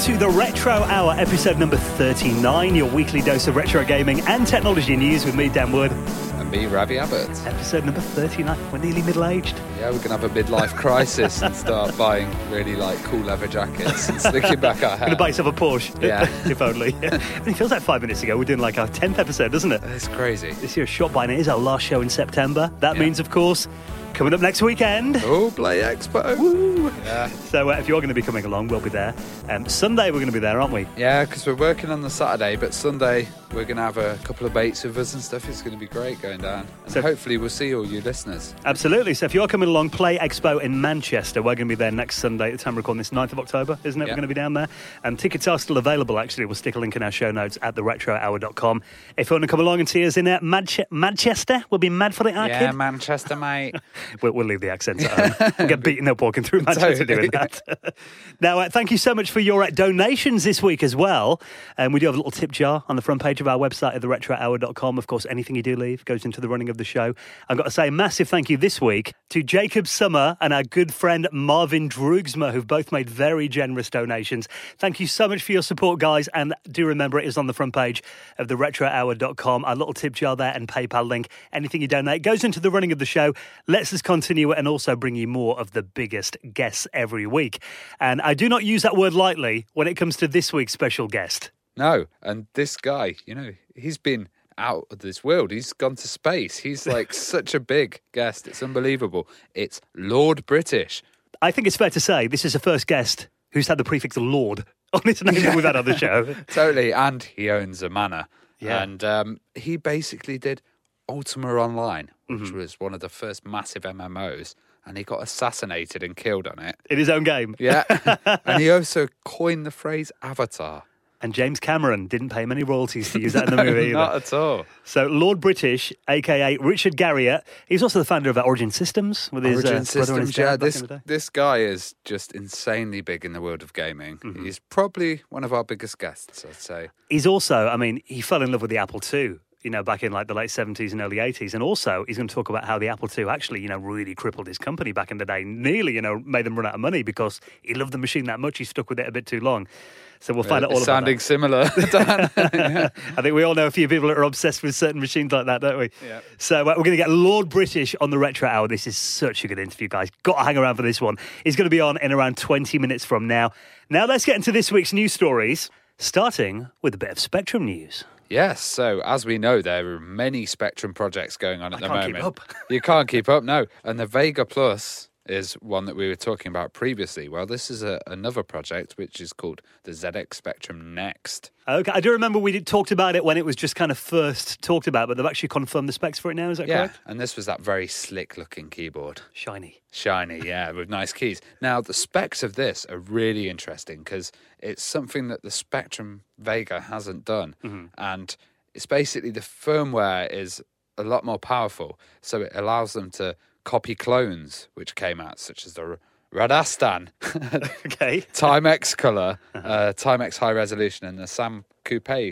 to the Retro Hour, episode number 39, your weekly dose of retro gaming and technology news with me, Dan Wood. And me, Ravi Abbott. Episode number 39. We're nearly middle-aged. Yeah, we're going to have a midlife crisis and start buying really, cool leather jackets and slicking back our hair. Going to buy yourself a Porsche. Yeah. If only. And it feels like 5 minutes ago. We're doing our 10th episode, doesn't it? It's crazy. This year's shot by, and it is our last show in September. That means, of course, coming up next weekend. Oh, Play Expo. Woo. Yeah. So if you're going to be coming along, we'll be there. Sunday, we're going to be there, aren't we? Yeah, because we're working on the Saturday, but Sunday we're going to have a couple of mates with us and stuff. It's going to be great going down. And so hopefully we'll see all you listeners. Absolutely. So if you're coming along, Play Expo in Manchester. We're going to be there next Sunday at the time we're recording this, 9th of October, isn't it? Yeah. We're going to be down there. Tickets are still available, actually. We'll stick a link in our show notes at theretrohour.com. If you want to come along and see us in Manchester, we'll be mad for the arcade. Yeah, Manchester, mate. We'll leave the accents at home. We'll get beaten up walking through Manchester doing that. Now, thank you so much for your donations this week as well. We do have a little tip jar on the front page of our website at theretrohour.com. Of course, anything you do leave goes into the running of the show. I've got to say a massive thank you this week to Jacob Summer and our good friend Marvin Drugsma, who've both made very generous donations. Thank you so much for your support, guys. And do remember, it is on the front page of theretrohour.com. Our little tip jar there and PayPal link. Anything you donate goes into the running of the show, lets us continue it, and also bring you more of the biggest guests every week. And I do not use that word lightly when it comes to this week's special guest. No, and this guy, he's been out of this world. He's gone to space. He's like such a big guest. It's unbelievable. It's Lord British. I think it's fair to say this is the first guest who's had the prefix Lord on his name that we've had on the show. Totally, and he owns a manor. Yeah. And he basically did Ultima Online, which was one of the first massive MMOs, and he got assassinated and killed on it. In his own game. Yeah. And he also coined the phrase Avatar. And James Cameron didn't pay him any royalties to use that in the movie either. Not at all. So Lord British, a.k.a. Richard Garriott, he's also the founder of Origin Systems with his Origin brother and his Systems, dad back in the day. this guy is just insanely big in the world of gaming. He's probably one of our biggest guests, I'd say. He's also, he fell in love with the Apple II, back in the late 70s and early 80s. And also, he's going to talk about how the Apple II actually, really crippled his company back in the day. Nearly, made them run out of money because he loved the machine that much. He stuck with it a bit too long. So we'll find out all about that. Sounding similar, Dan. Yeah. I think we all know a few people that are obsessed with certain machines like that, don't we? Yeah. So we're going to get Lord British on the Retro Hour. This is such a good interview, guys. Got to hang around for this one. He's going to be on in around 20 minutes from now. Now let's get into this week's news stories, starting with a bit of Spectrum news. Yes, so as we know, there are many Spectrum projects going on at the moment. Keep up. You can't keep up, no. And the Vega Plus is one that we were talking about previously. Well, this is another project which is called the ZX Spectrum Next. Okay, I do remember we talked about it when it was just kind of first talked about, but they've actually confirmed the specs for it now, is that correct? Yeah, and this was that very slick-looking keyboard. Shiny, yeah, with nice keys. Now, the specs of this are really interesting because it's something that the Spectrum Vega hasn't done. And it's basically the firmware is a lot more powerful, so it allows them to copy clones which came out, such as the Radastan, Okay. Timex Color, Timex High Resolution, and the Sam Coupe.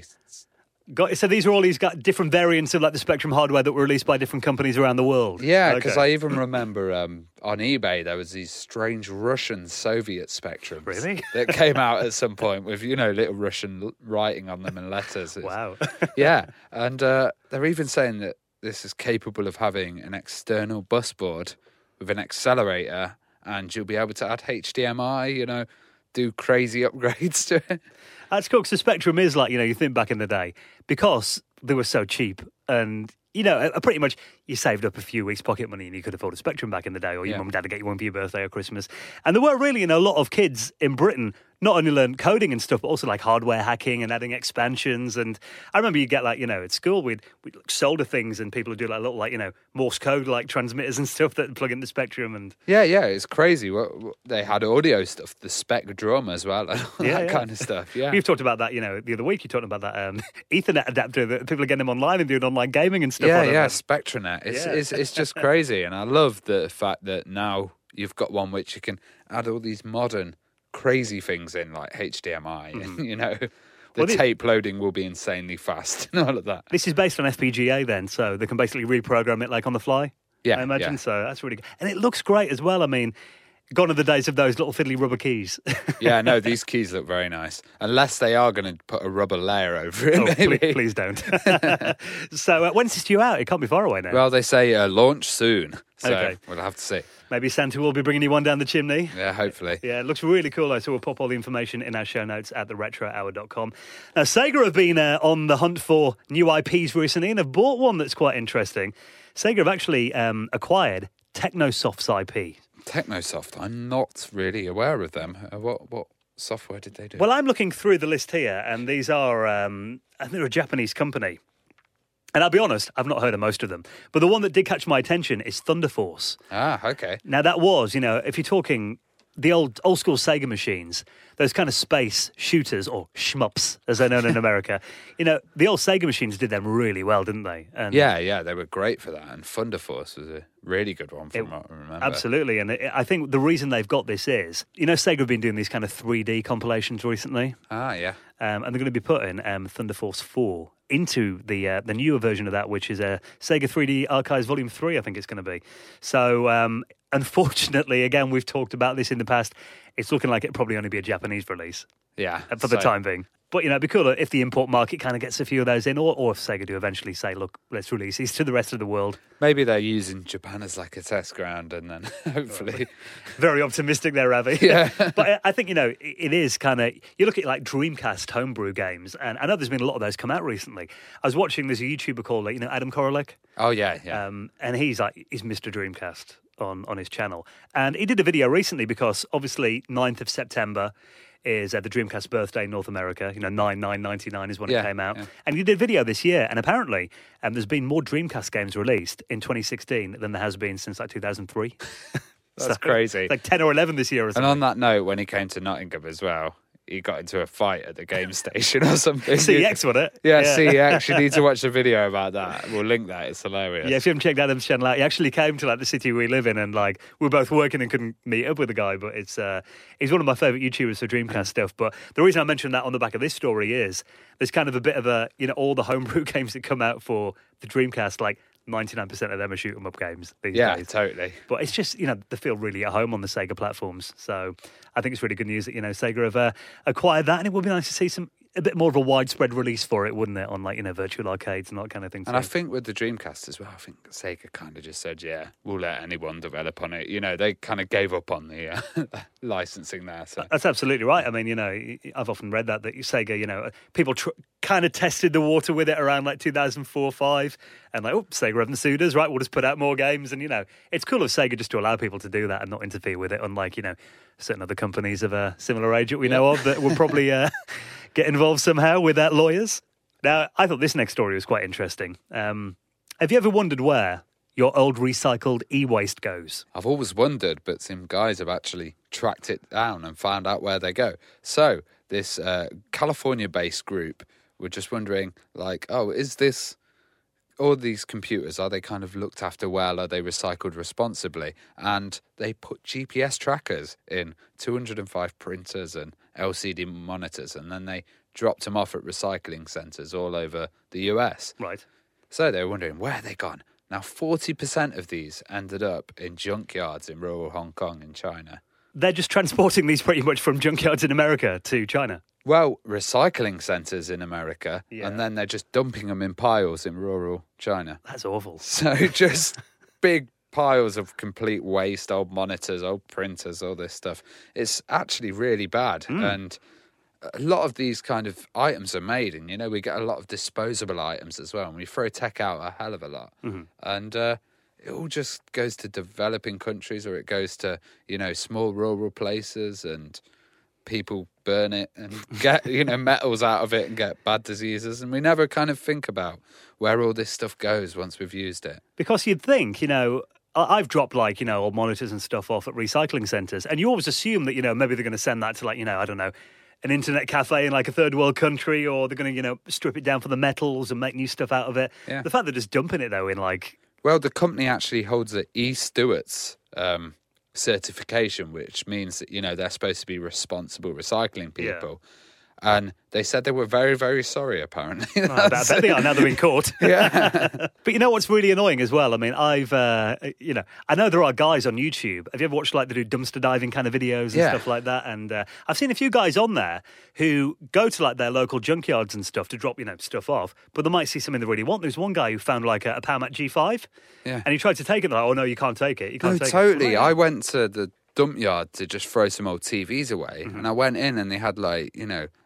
So these are all different variants of the Spectrum hardware that were released by different companies around the world? Yeah, because I even remember on eBay there was these strange Russian Soviet Spectrums. Really? That came out at some point with, little Russian writing on them and letters. Wow. Yeah, and they're even saying that this is capable of having an external bus board with an accelerator, and you'll be able to add HDMI, do crazy upgrades to it. That's cool, because the Spectrum is you think back in the day, because they were so cheap and, pretty much you saved up a few weeks' pocket money and you could afford a Spectrum back in the day, or your mum and dad to get you one for your birthday or Christmas. And there were really, a lot of kids in Britain not only learned coding and stuff, but also hardware hacking and adding expansions. And I remember you'd get at school, we'd solder things and people would do little Morse code transmitters and stuff that plug into Spectrum. And yeah, it's crazy. They had audio stuff, the Spec Drum as well, and all that kind of stuff. Yeah, you've talked about that. The other week you talked about that Ethernet adapter that people are getting them online and doing online gaming and stuff. Yeah, Spectranet. It's just crazy, and I love the fact that now you've got one which you can add all these modern crazy things in, like HDMI, and the tape loading will be insanely fast and all of that. This is based on FPGA then, so they can basically reprogram it on the fly. Yeah, I imagine. yeah. So that's really good. And it looks great as well. Gone are the days of those little fiddly rubber keys. Yeah, no, these keys look very nice. Unless they are going to put a rubber layer over it, maybe. Please don't. So when's this due out? It can't be far away now. Well, they say launch soon. So Okay. we'll have to see. Maybe Santa will be bringing you one down the chimney. Yeah, hopefully. Yeah, it looks really cool, though, so we'll pop all the information in our show notes at theretrohour.com. Now, Sega have been on the hunt for new IPs recently and have bought one that's quite interesting. Sega have actually acquired Technosoft's IP. Technosoft, I'm not really aware of them. What software did they do? Well, I'm looking through the list here, and these are, I think they're a Japanese company. And I'll be honest, I've not heard of most of them. But the one that did catch my attention is Thunder Force. Ah, okay. Now, that was, if you're talking the old school Sega machines, those kind of space shooters, or shmups, as they're known in America, the old Sega machines did them really well, didn't they? And Yeah, they were great for that. And Thunder Force was a really good one from what I remember. Absolutely. And I think the reason they've got this is, Sega have been doing these kind of 3D compilations recently. Ah, yeah. And they're going to be putting Thunder Force 4 into the newer version of that, which is a Sega 3D Archives Volume 3, I think it's going to be. So, unfortunately, again, we've talked about this in the past, it's looking like it'll probably only be a Japanese release. Yeah. For the time being. But, it'd be cool if the import market kind of gets a few of those in, or if Sega do eventually say, look, let's release these to the rest of the world. Maybe they're using Japan as like a test ground and then hopefully... Very optimistic there, Ravi. Yeah. But I think, it is kind of... You look at like Dreamcast homebrew games, and I know there's been a lot of those come out recently. I was watching, there's a YouTuber called, Adam Korolek. Oh, yeah. And he's Mr. Dreamcast on his channel. And he did a video recently because obviously 9th of September is the Dreamcast birthday in North America. 9/9/99 is when it came out. Yeah. And he did a video this year, and apparently there's been more Dreamcast games released in 2016 than there has been since like 2003. That's crazy. Like 10 or 11 this year or something. And on that note, when he came to Nottingham as well, he got into a fight at the game station or something. CEX, wasn't it? Yeah, CEX. You need to watch the video about that. We'll link that. It's hilarious. Yeah, if you haven't checked Adam's channel out, he actually came to the city we live in, and we were both working and couldn't meet up with the guy. But he's one of my favourite YouTubers for Dreamcast stuff. But the reason I mentioned that on the back of this story is there's kind of a bit of a all the homebrew games that come out for the Dreamcast, 99% of them are shoot 'em up games these days. Yeah, totally. But it's just, they feel really at home on the Sega platforms. So I think it's really good news that, Sega have acquired that. And it would be nice to see a bit more of a widespread release for it, wouldn't it? On virtual arcades and that kind of thing. And I think with the Dreamcast as well, I think Sega kind of just said, yeah, we'll let anyone develop on it. They kind of gave up on the licensing there. So. That's absolutely right. I mean, I've often read that Sega, people kind of tested the water with it around 2004-05 and Sega haven't sued us, right? We'll just put out more games. And, it's cool of Sega just to allow people to do that and not interfere with it, unlike, certain other companies of a similar age that we know of that will probably get involved somehow with lawyers. Now, I thought this next story was quite interesting. Have you ever wondered where your old recycled e-waste goes? I've always wondered, but some guys have actually tracked it down and found out where they go. So this California-based group were just wondering, is this... all these computers, are they kind of looked after well? Are they recycled responsibly? And they put GPS trackers in 205 printers and LCD monitors, and then they dropped them off at recycling centres all over the US. Right. So they were wondering, where are they gone? Now, 40% of these ended up in junkyards in rural Hong Kong and China. They're just transporting these pretty much from junkyards in America to China. Well, recycling centres in America, and then they're just dumping them in piles in rural China. That's awful. So just big piles of complete waste, old monitors, old printers, all this stuff. It's actually really bad. And a lot of these kind of items are made, and, we get a lot of disposable items as well. And we throw tech out a hell of a lot. Mm-hmm. And it all just goes to developing countries, or it goes to, small rural places, and people burn it and get, metals out of it and get bad diseases. And we never kind of think about where all this stuff goes once we've used it. Because you'd think, I've dropped old monitors and stuff off at recycling centres, and you always assume that, maybe they're going to send that to I don't know, an internet cafe in a third world country, or they're going to, strip it down for the metals and make new stuff out of it. Yeah. The fact they're just dumping it though in Well, the company actually holds the E-Stewards certification, which means that, they're supposed to be responsible recycling people. Yeah. And they said they were very, very sorry, apparently. I bet they are, now they're in court. Yeah. But you know what's really annoying as well? I mean, I know there are guys on YouTube. Have you ever watched, like, they do dumpster diving kind of videos and stuff like that? And I've seen a few guys on there who go to, like, their local junkyards and stuff to drop, stuff off, but they might see something they really want. There's one guy who found, like, a Powermac G5, and he tried to take it. They're like, oh, no, you can't take it. You can't take totally. it. I went to the dump yard to just throw some old TVs away, and I went in and they had, like,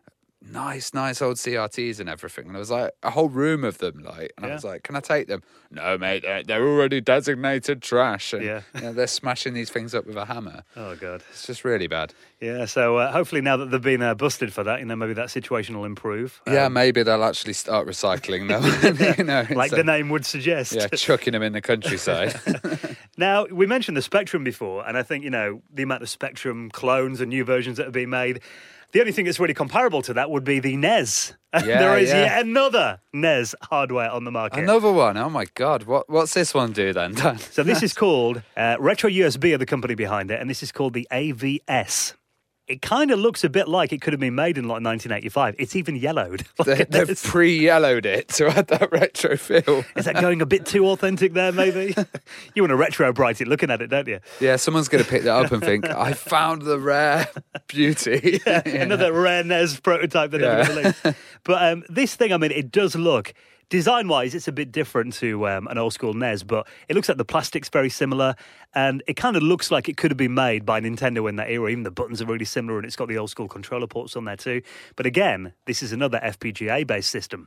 nice old CRTs and everything, and there was like a whole room of them, like, and I was like, can I take them? No, mate, they're already designated trash. And, they're smashing these things up with a hammer. Oh god, it's just really bad. Yeah, so hopefully now that they've been busted for that, maybe that situation will improve. Maybe they'll actually start recycling them. Like the name would suggest. Yeah, chucking them in the countryside. Now, we mentioned the Spectrum before, and I think the amount of Spectrum clones and new versions that are being made. The only thing that's really comparable to that would be the NES. There is yet another NES hardware on the market. Another one? Oh, my God. What's this one do then, Dan? So this is called Retro USB, are the company behind it, and this is called the AVS. It kind of looks a bit like it could have been made in, like, 1985. It's even yellowed. They've pre-yellowed it to add that retro feel. Is that going a bit too authentic there, maybe? You want to retro bright it looking at it, don't you? Yeah, someone's going to pick that up and think, I found the rare beauty. Another rare NES prototype that never released. But this thing, I mean, it does look... Design-wise, it's a bit different to an old-school NES, but it looks like the plastic's very similar, and it kind of looks like it could have been made by Nintendo in that era. Even the buttons are really similar, and it's got the old-school controller ports on there too. But again, this is another FPGA-based system.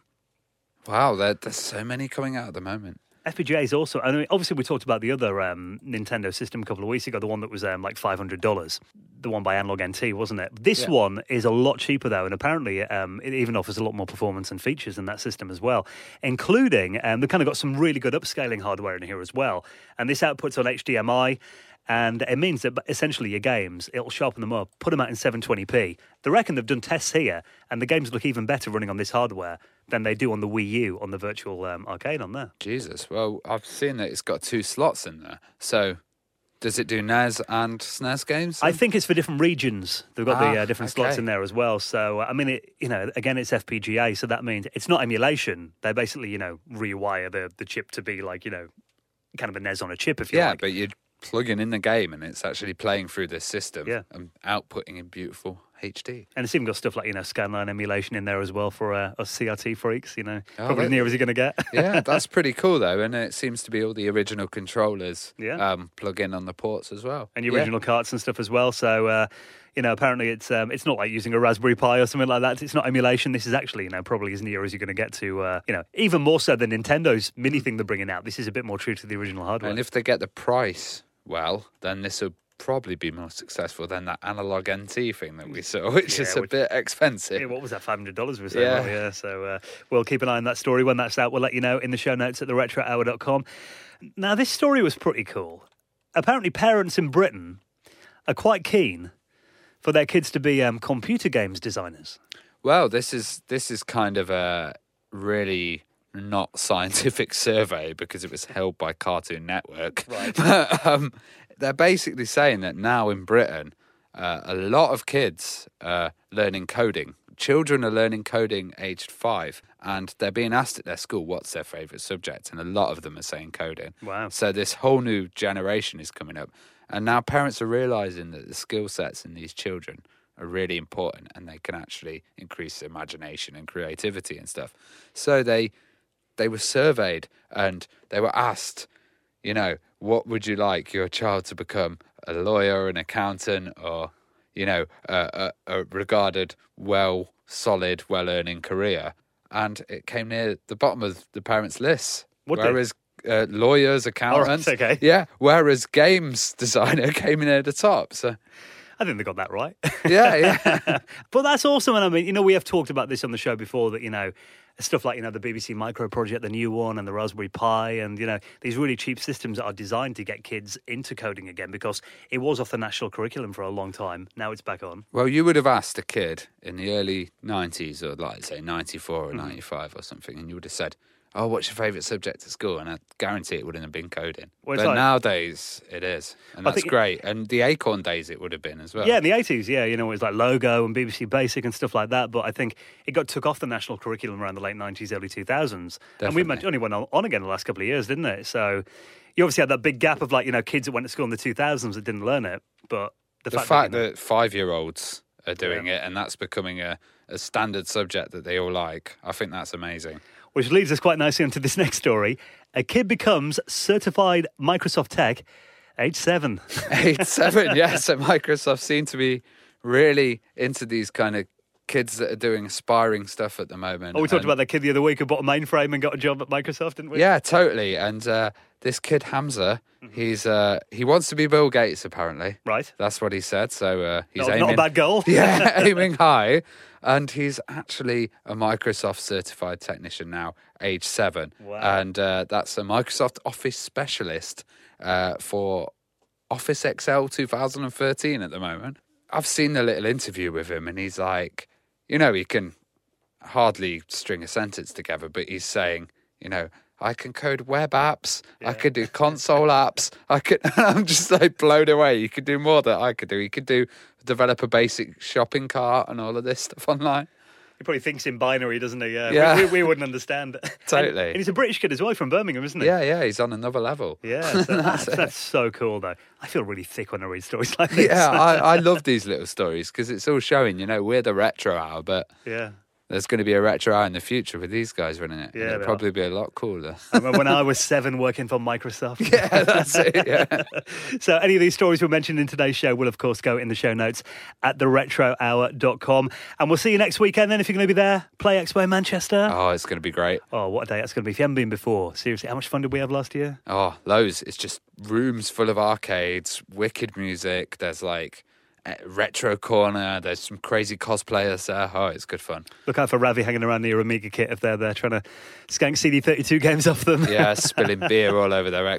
Wow, there's so many coming out at the moment. FPGA is also, I mean, obviously we talked about the other Nintendo system a couple of weeks ago, the one that was like $500, the one by Analog NT, wasn't it? This one is a lot cheaper though, and apparently it even offers a lot more performance and features in that system as well, including, they've kind of got some really good upscaling hardware in here as well, and this outputs on HDMI, and it means that essentially your games, it'll sharpen them up, put them out in 720p. They reckon they've done tests here, and the games look even better running on this hardware than they do on the Wii U, on the virtual arcade on there. Jesus. Well, I've seen that it's got 2 slots in there. So does it do NES and SNES games? I think it's for different regions. They've got the different slots in there as well. So, I mean, again, it's FPGA, so that means it's not emulation. They basically, rewire the chip to be like, kind of a NES on a chip, if you like. Yeah, but you're plugging in the game and it's actually playing through this system and outputting in beautiful HD. And it's even got stuff like, Scanline emulation in there as well for us CRT freaks, probably as near as you're going to get. Yeah, that's pretty cool though. And it seems to be all the original controllers plug in on the ports as well. And the original carts and stuff as well. So, apparently it's not like using a Raspberry Pi or something like that. It's not emulation. This is actually, probably as near as you're going to get to, even more so than Nintendo's mini thing they're bringing out. This is a bit more true to the original hardware. And if they get the price well, then this will probably be more successful than that Analog NT thing that we saw, which is a bit expensive. Yeah, what was that, $500 we said? Yeah. So we'll keep an eye on that story. When that's out, we'll let you know in the show notes at theretrohour.com. Now, this story was pretty cool. Apparently, parents in Britain are quite keen for their kids to be computer games designers. Well, this is kind of a really not scientific survey because it was held by Cartoon Network. Right. But they're basically saying that now in Britain, a lot of kids are learning coding. Children are learning coding aged 5, and they're being asked at their school what's their favourite subject, and a lot of them are saying coding. Wow. So this whole new generation is coming up, and now parents are realising that the skill sets in these children are really important, and they can actually increase imagination and creativity and stuff. So they were surveyed, and they were asked, what would you like your child to become? A lawyer, an accountant, or, a regarded well-solid, well-earning career? And it came near the bottom of the parents' lists. Whereas lawyers, accountants, whereas games designer came in at the top. So I think they got that right. Yeah. But that's awesome. And I mean, we have talked about this on the show before that, stuff like, the BBC Micro project, the new one, and the Raspberry Pi, and, these really cheap systems that are designed to get kids into coding again because it was off the national curriculum for a long time. Now it's back on. Well, you would have asked a kid in the early 90s, or like, say, 94 or 95 or something, and you would have said, oh, what's your favourite subject at school? And I guarantee it wouldn't have been coding. Well, but like, nowadays it is. And that's great. And the Acorn days it would have been as well. Yeah, in the 80s, yeah. You know, it was like Logo and BBC Basic and stuff like that. But I think it took off the national curriculum around the late 90s, early 2000s. Definitely. And we only went on again the last couple of years, didn't it? So you obviously had that big gap of, like, you know, kids that went to school in the 2000s that didn't learn it. But the fact that 5-year-olds are doing it and that's becoming a standard subject that they all like, I think that's amazing. Which leads us quite nicely onto this next story. A kid becomes certified Microsoft tech, age 7. Age 7, yes. So Microsoft seem to be really into these kind of kids that are doing aspiring stuff at the moment. Oh, we talked about that kid the other week who bought a mainframe and got a job at Microsoft, didn't we? Yeah, totally. And this kid, Hamza, he wants to be Bill Gates, apparently. Right. That's what he said. So he's not a bad goal. Yeah, aiming high. And he's actually a Microsoft certified technician now, age 7. Wow. And that's a Microsoft Office specialist for Office Excel 2013 at the moment. I've seen a little interview with him and he's like, you know, he can hardly string a sentence together, but he's saying, you know, I can code web apps, I could do console apps, I'm just like blown away. You could do more than I could do. You could develop a basic shopping cart and all of this stuff online. He probably thinks in binary, doesn't he? Yeah. We wouldn't understand. Totally. And he's a British kid as well, from Birmingham, isn't he? Yeah, he's on another level. Yeah, so that's so cool, though. I feel really thick when I read stories like this. Yeah, I love these little stories because it's all showing, you know, we're the retro hour, but there's going to be a retro hour in the future with these guys running it. Yeah, it'll probably be a lot cooler. I remember when I was 7 working for Microsoft. Yeah, that's it, yeah. So any of these stories we mentioned in today's show will, of course, go in the show notes at theretrohour.com. And we'll see you next weekend then if you're going to be there. Play Expo in Manchester. Oh, it's going to be great. Oh, what a day that's going to be. If you haven't been before, seriously, how much fun did we have last year? Oh, loads. It's just rooms full of arcades, wicked music. There's like retro corner. There's some crazy cosplayers there. Oh, it's good fun. Look out for Ravi hanging around near Amiga kit if they're there trying to skank CD32 games off them. Yeah, spilling beer all over their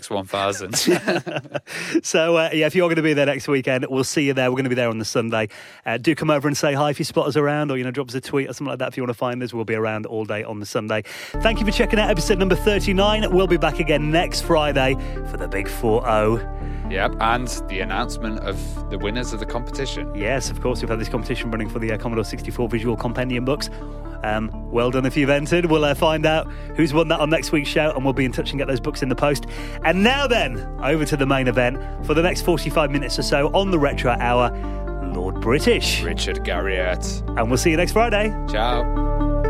X1000. So, if you're going to be there next weekend, we'll see you there. We're going to be there on the Sunday. Do come over and say hi if you spot us around, or, you know, drop us a tweet or something like that if you want to find us. We'll be around all day on the Sunday. Thank you for checking out episode number 39. We'll be back again next Friday for the big 4-0. Yep, and the announcement of the winners of the competition. Yes, of course, we've had this competition running for the Commodore 64 Visual Compendium books. Well done if you've entered. We'll find out who's won that on next week's show, and we'll be in touch and get those books in the post. And now then, over to the main event for the next 45 minutes or so on the Retro Hour, Lord British. Richard Garriott. And we'll see you next Friday. Ciao.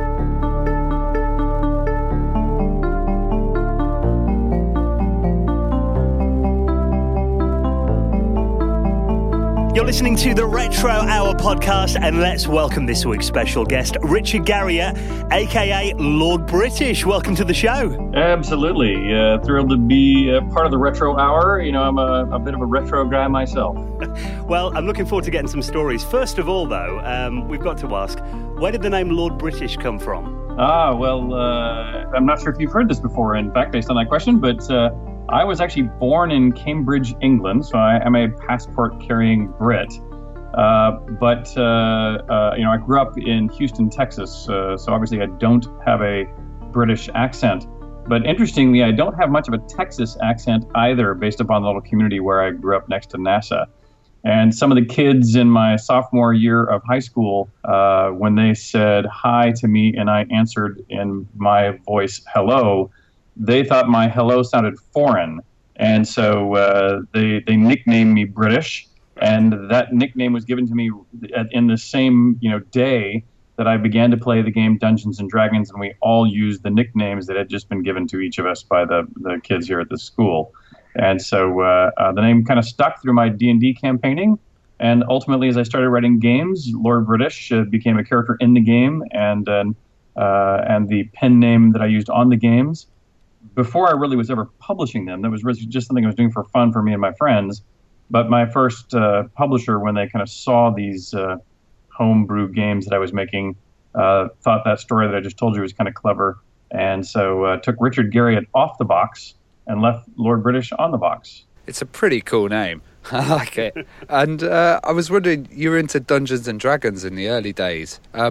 You're listening to the Retro Hour podcast, and let's welcome this week's special guest, Richard Garriott, a.k.a. Lord British. Welcome to the show. Absolutely. Thrilled to be part of the Retro Hour. You know, I'm a bit of a retro guy myself. Well, I'm looking forward to getting some stories. First of all, though, we've got to ask, where did the name Lord British come from? Well, I'm not sure if you've heard this before, in fact, based on that question, but I was actually born in Cambridge, England, so I am a passport-carrying Brit. But I grew up in Houston, Texas, so obviously I don't have a British accent. But interestingly, I don't have much of a Texas accent either, based upon the little community where I grew up next to NASA. And some of the kids in my sophomore year of high school, when they said hi to me and I answered in my voice, hello, they thought my hello sounded foreign. And so they nicknamed me British. And that nickname was given to me in the same day that I began to play the game Dungeons and Dragons, and we all used the nicknames that had just been given to each of us by the kids here at the school. And so the name kind of stuck through my D&D campaigning. And ultimately, as I started writing games, Lord British became a character in the game and the pen name that I used on the games. Before I really was ever publishing them, that was really just something I was doing for fun for me and my friends. But my first publisher, when they kind of saw these homebrew games that I was making, thought that story that I just told you was kind of clever. And so took Richard Garriott off the box and left Lord British on the box. It's a pretty cool name. I like it. And I was wondering, you were into Dungeons and Dragons in the early days.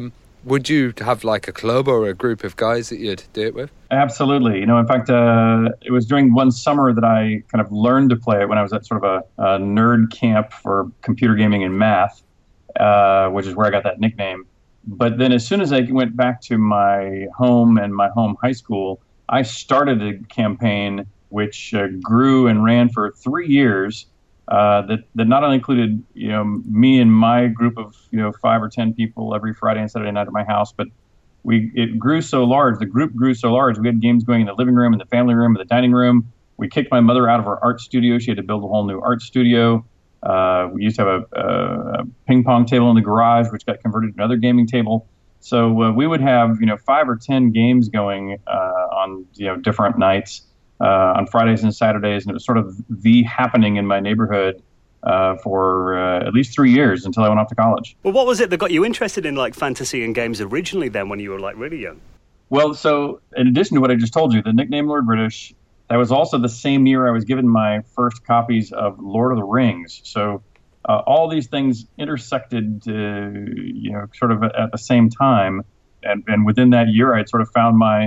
would you have like a club or a group of guys that you'd do it with? Absolutely. In fact, it was during one summer that I kind of learned to play it when I was at sort of a nerd camp for computer gaming and math, which is where I got that nickname. But then as soon as I went back to my home and my home high school, I started a campaign which grew and ran for 3 years. That not only included me and my group of 5 or 10 people every Friday and Saturday night at my house, but it grew so large. The group grew so large. We had games going in the living room, in the family room, in the dining room. We kicked my mother out of her art studio. She had to build a whole new art studio. We used to have a ping pong table in the garage, which got converted to another gaming table. So we would have 5 or 10 games going on different nights. On Fridays and Saturdays, and it was sort of the happening in my neighborhood for at least 3 years until I went off to college. Well, what was it that got you interested in like fantasy and games originally then when you were like really young? Well, so in addition to what I just told you, the nickname Lord British, that was also the same year I was given my first copies of Lord of the Rings. So all these things intersected, sort of at the same time. And within that year, I had sort of found my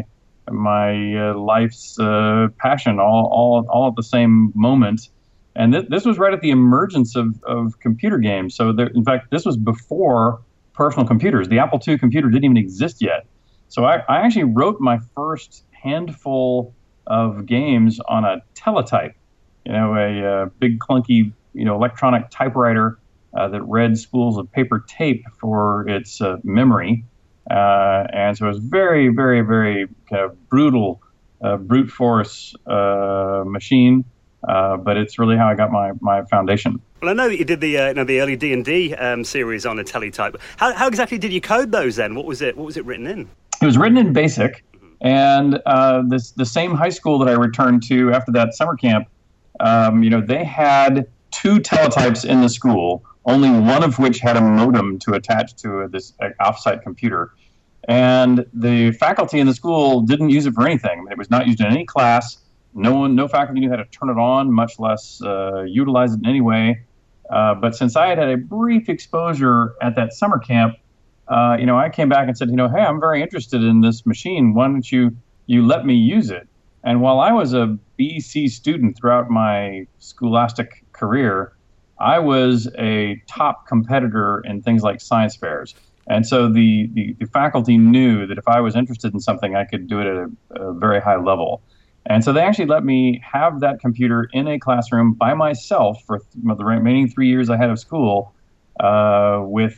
life's passion all at the same moment. And this was right at the emergence of computer games. So in fact, this was before personal computers. The Apple II computer didn't even exist yet. So I actually wrote my first handful of games on a teletype, a big clunky electronic typewriter that read spools of paper tape for its memory. And so it was very, very, very kind of brutal, brute force machine. But it's really how I got my foundation. Well, I know that you did the early D&D series on a teletype. How exactly did you code those then? What was it written in? It was written in BASIC, and the same high school that I returned to after that summer camp, they had 2 teletypes in the school, only one of which had a modem to attach to this offsite computer. And the faculty in the school didn't use it for anything. It was not used in any class. No faculty knew how to turn it on, much less utilize it in any way. But since I had a brief exposure at that summer camp, I came back and said, hey, I'm very interested in this machine. Why don't you let me use it? And while I was a BC student throughout my scholastic career, I was a top competitor in things like science fairs. And so the faculty knew that if I was interested in something, I could do it at a very high level. And so they actually let me have that computer in a classroom by myself for the remaining 3 years I had of school, with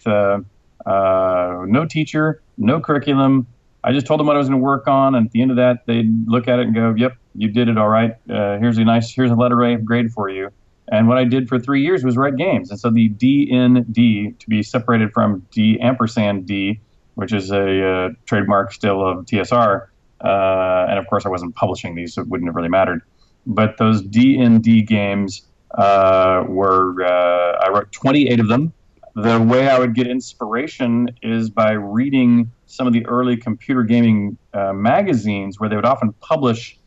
no teacher, no curriculum. I just told them what I was going to work on, and at the end of that, they'd look at it and go, "Yep, you did it all right. Here's a letter A grade for you." And what I did for 3 years was write games. And so the DND, to be separated from D&D, which is a trademark still of TSR. And of course, I wasn't publishing these, so it wouldn't have really mattered. But those D&D games I wrote 28 of them. The way I would get inspiration is by reading some of the early computer gaming magazines, where they would often publish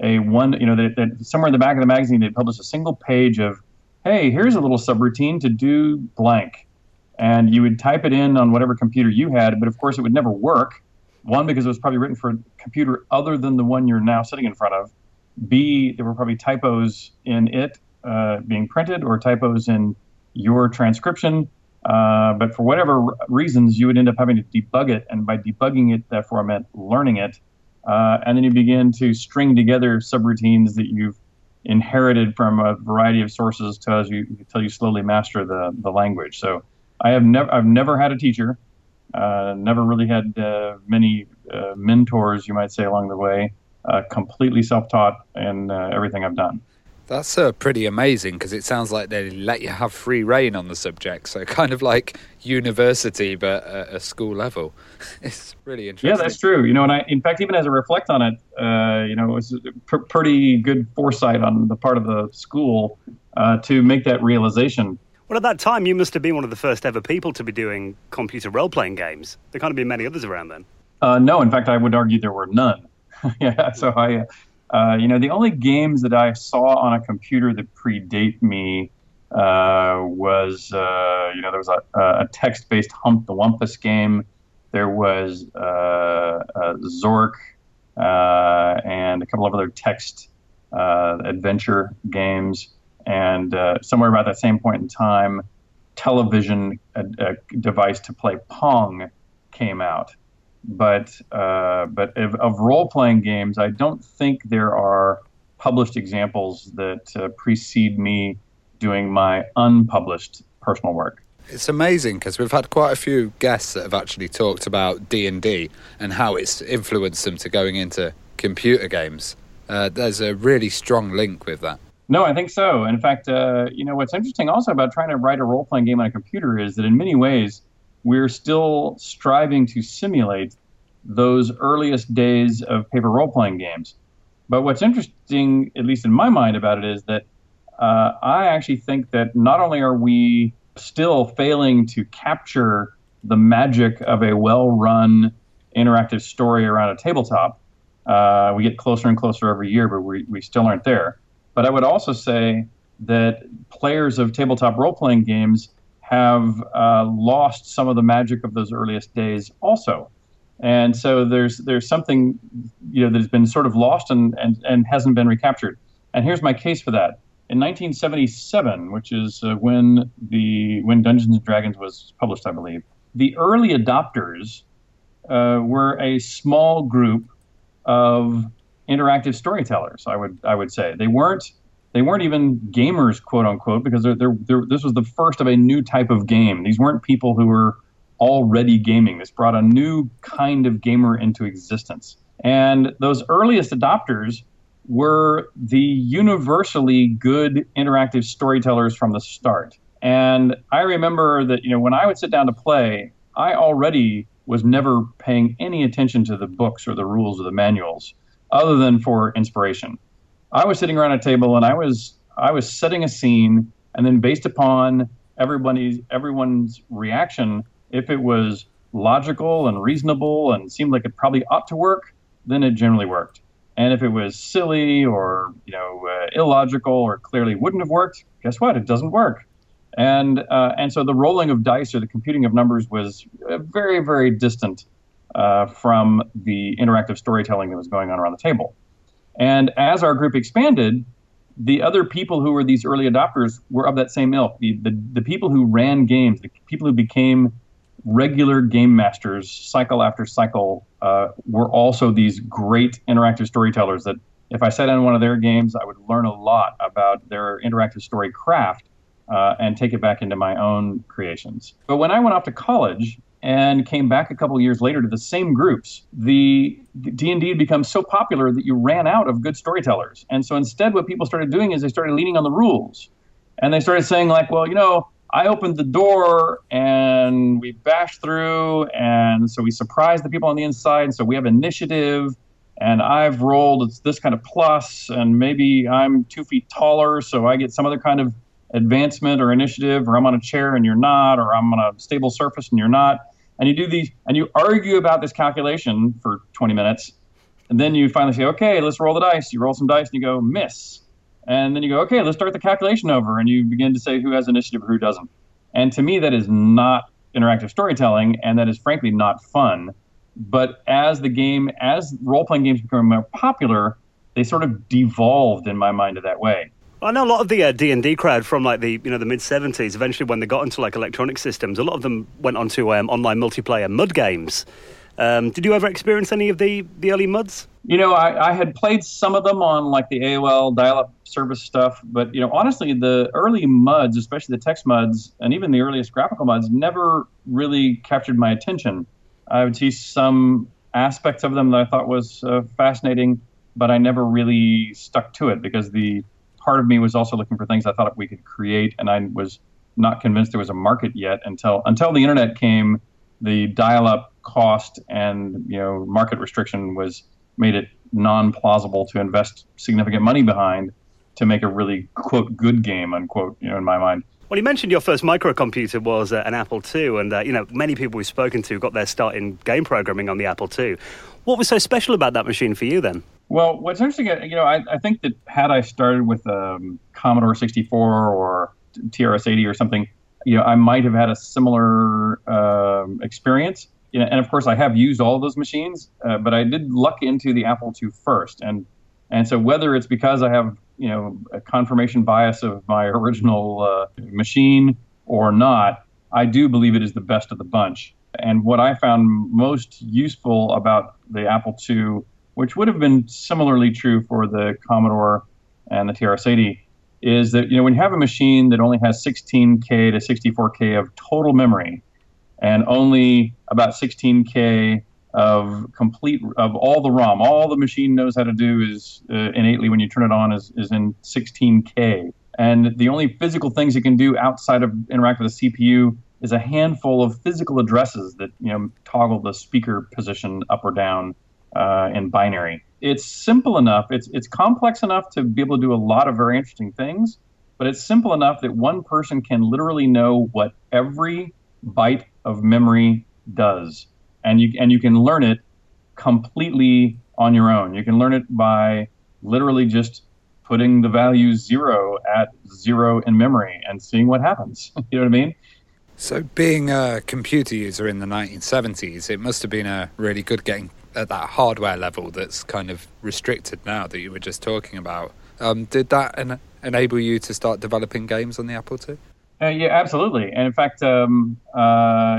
that somewhere in the back of the magazine, they'd publish a single page of, hey, here's a little subroutine to do blank. And you would type it in on whatever computer you had, but of course it would never work. One, because it was probably written for a computer other than the one you're now sitting in front of. B, there were probably typos in it being printed, or typos in your transcription. But for whatever reasons, you would end up having to debug it. And by debugging it, therefore, meant learning it. And then you begin to string together subroutines that you've inherited from a variety of sources until you slowly master the language. So I've never had a teacher, never really had many mentors, you might say, along the way. Completely self-taught in everything I've done. That's pretty amazing, because it sounds like they let you have free reign on the subject. So kind of like university, but at a school level. It's really interesting. Yeah, that's true. And in fact, even as I reflect on it, it was pretty good foresight on the part of the school to make that realization. Well, at that time, you must have been one of the first ever people to be doing computer role-playing games. There can't have been many others around then. No, in fact, I would argue there were none. Yeah, so the only games that I saw on a computer that predate me was, there was a text-based Hump the Wumpus game. There was Zork and a couple of other text adventure games. And somewhere about that same point in time, television a device to play Pong came out. But of role-playing games, I don't think there are published examples that precede me doing my unpublished personal work. It's amazing because we've had quite a few guests that have actually talked about D&D and how it's influenced them to going into computer games. There's a really strong link with that. No, I think so. In fact, what's interesting also about trying to write a role-playing game on a computer is that in many ways, we're still striving to simulate those earliest days of paper role-playing games. But what's interesting, at least in my mind, about it is that I actually think that not only are we still failing to capture the magic of a well-run interactive story around a tabletop, we get closer and closer every year, but we still aren't there. But I would also say that players of tabletop role-playing games have lost some of the magic of those earliest days also. And so there's something that has been sort of lost and hasn't been recaptured. And here's my case for that. In 1977, which is when Dungeons & Dragons was published, I believe, the early adopters were a small group of interactive storytellers. I would say they weren't even gamers, quote unquote, because this was the first of a new type of game. These weren't people who were already gaming. This brought a new kind of gamer into existence. And those earliest adopters were the universally good interactive storytellers from the start. And I remember that, when I would sit down to play, I already was never paying any attention to the books or the rules or the manuals, other than for inspiration. I was sitting around a table and I was setting a scene, and then based upon everyone's reaction, if it was logical and reasonable and seemed like it probably ought to work, then it generally worked. And if it was silly or illogical or clearly wouldn't have worked, guess what? It doesn't work. And so the rolling of dice or the computing of numbers was very, very distant from the interactive storytelling that was going on around the table. And as our group expanded, the other people who were these early adopters were of that same ilk. The people who ran games, the people who became regular game masters cycle after cycle, were also these great interactive storytellers that if I sat in one of their games, I would learn a lot about their interactive story craft and take it back into my own creations. But when I went off to college and came back a couple of years later to the same groups, the D&D had become so popular that you ran out of good storytellers. And so instead what people started doing is they started leaning on the rules. And they started saying like, well, I opened the door and we bashed through, and so we surprised the people on the inside, and so we have initiative, and I've rolled it's this kind of plus, and maybe I'm 2 feet taller, so I get some other kind of advancement or initiative, or I'm on a chair and you're not, or I'm on a stable surface and you're not. And you do these, and you argue about this calculation for 20 minutes, and then you finally say, okay, let's roll the dice. You roll some dice and you go, miss. And then you go, okay, let's start the calculation over. And you begin to say who has initiative or who doesn't. And to me, that is not interactive storytelling, and that is frankly not fun. But as role-playing games become more popular, they sort of devolved in my mind in that way. I know a lot of the D&D crowd from like the mid-70s, eventually when they got into like electronic systems, a lot of them went on to online multiplayer MUD games. Did you ever experience any of the early MUDs? I had played some of them on like the AOL dial-up service stuff, but honestly, the early MUDs, especially the text MUDs, and even the earliest graphical MUDs, never really captured my attention. I would see some aspects of them that I thought was fascinating, but I never really stuck to it because the part of me was also looking for things I thought we could create, and I was not convinced there was a market yet until the internet came. The dial-up cost and market restriction made it non-plausible to invest significant money behind to make a really, quote, good game, unquote, in my mind. Well, you mentioned your first microcomputer was an Apple II, and many people we've spoken to got their start in game programming on the Apple II. What was so special about that machine for you then? Well, what's interesting, I think that had I started with Commodore 64 or TRS-80 or something, I might have had a similar experience. and of course I have used all of those machines, but I did luck into the Apple II first, and so whether it's because I have a confirmation bias of my original machine or not, I do believe it is the best of the bunch. And what I found most useful about the Apple II, which would have been similarly true for the Commodore and the TRS-80, is that when you have a machine that only has 16K to 64K of total memory and only about 16K of all the ROM, all the machine knows how to do is innately when you turn it on is in 16K. And the only physical things it can do outside of interact with the CPU is a handful of physical addresses that toggle the speaker position up or down in binary. It's simple enough. It's complex enough to be able to do a lot of very interesting things, but it's simple enough that one person can literally know what every byte of memory does, and you can learn it completely on your own. You can learn it by literally just putting the value 0 at 0 in memory and seeing what happens. You know what I mean? So being a computer user in the 1970s, it must have been really good getting at that hardware level that's kind of restricted now that you were just talking about. Did that enable you to start developing games on the Apple II? Yeah, absolutely. And in fact, I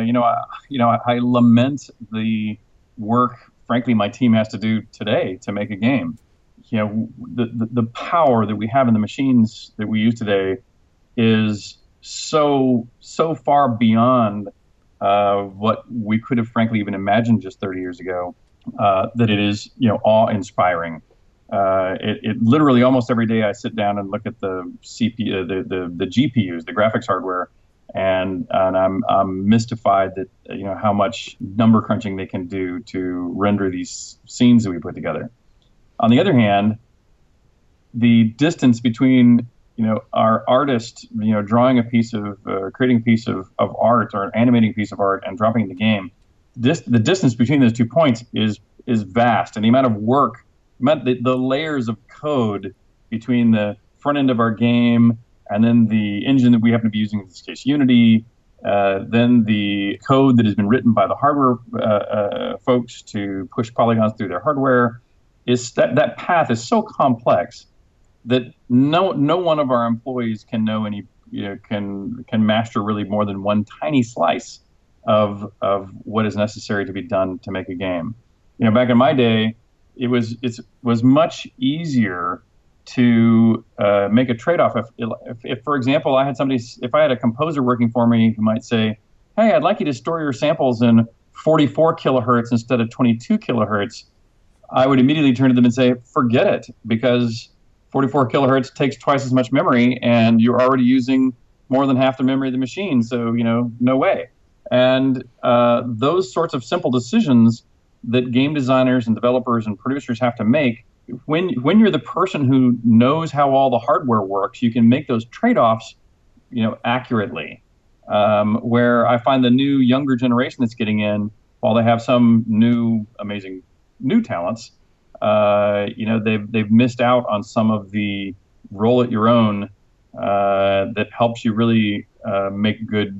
lament the work, frankly, my team has to do today to make a game. The power that we have in the machines that we use today is so far beyond what we could have frankly even imagined just 30 years ago, that it is awe-inspiring. It literally almost every day I sit down and look at the CPU, the GPUs, the graphics hardware, and I'm mystified that how much number crunching they can do to render these scenes that we put together. On the other hand, the distance between our artist, drawing a piece of, creating a piece of art or animating a piece of art and dropping the game, the distance between those 2 points is vast, and the amount of work, the layers of code between the front end of our game and then the engine that we happen to be using, in this case Unity, then the code that has been written by the hardware folks to push polygons through their hardware, is that path is so complex that no one of our employees can know can master really more than one tiny slice of what is necessary to be done to make a game. Back in my day, it was much easier to make a trade-off. If for example, if I had a composer working for me who might say, "Hey, I'd like you to store your samples in 44 kilohertz instead of 22 kilohertz," I would immediately turn to them and say, "Forget it, because 44 kilohertz takes twice as much memory, and you're already using more than half the memory of the machine, so no way." And those sorts of simple decisions that game designers and developers and producers have to make, when you're the person who knows how all the hardware works, you can make those trade-offs, accurately. Where I find the younger generation that's getting in, while they have some amazing new talents, they've missed out on some of the roll it your own that helps you really make good,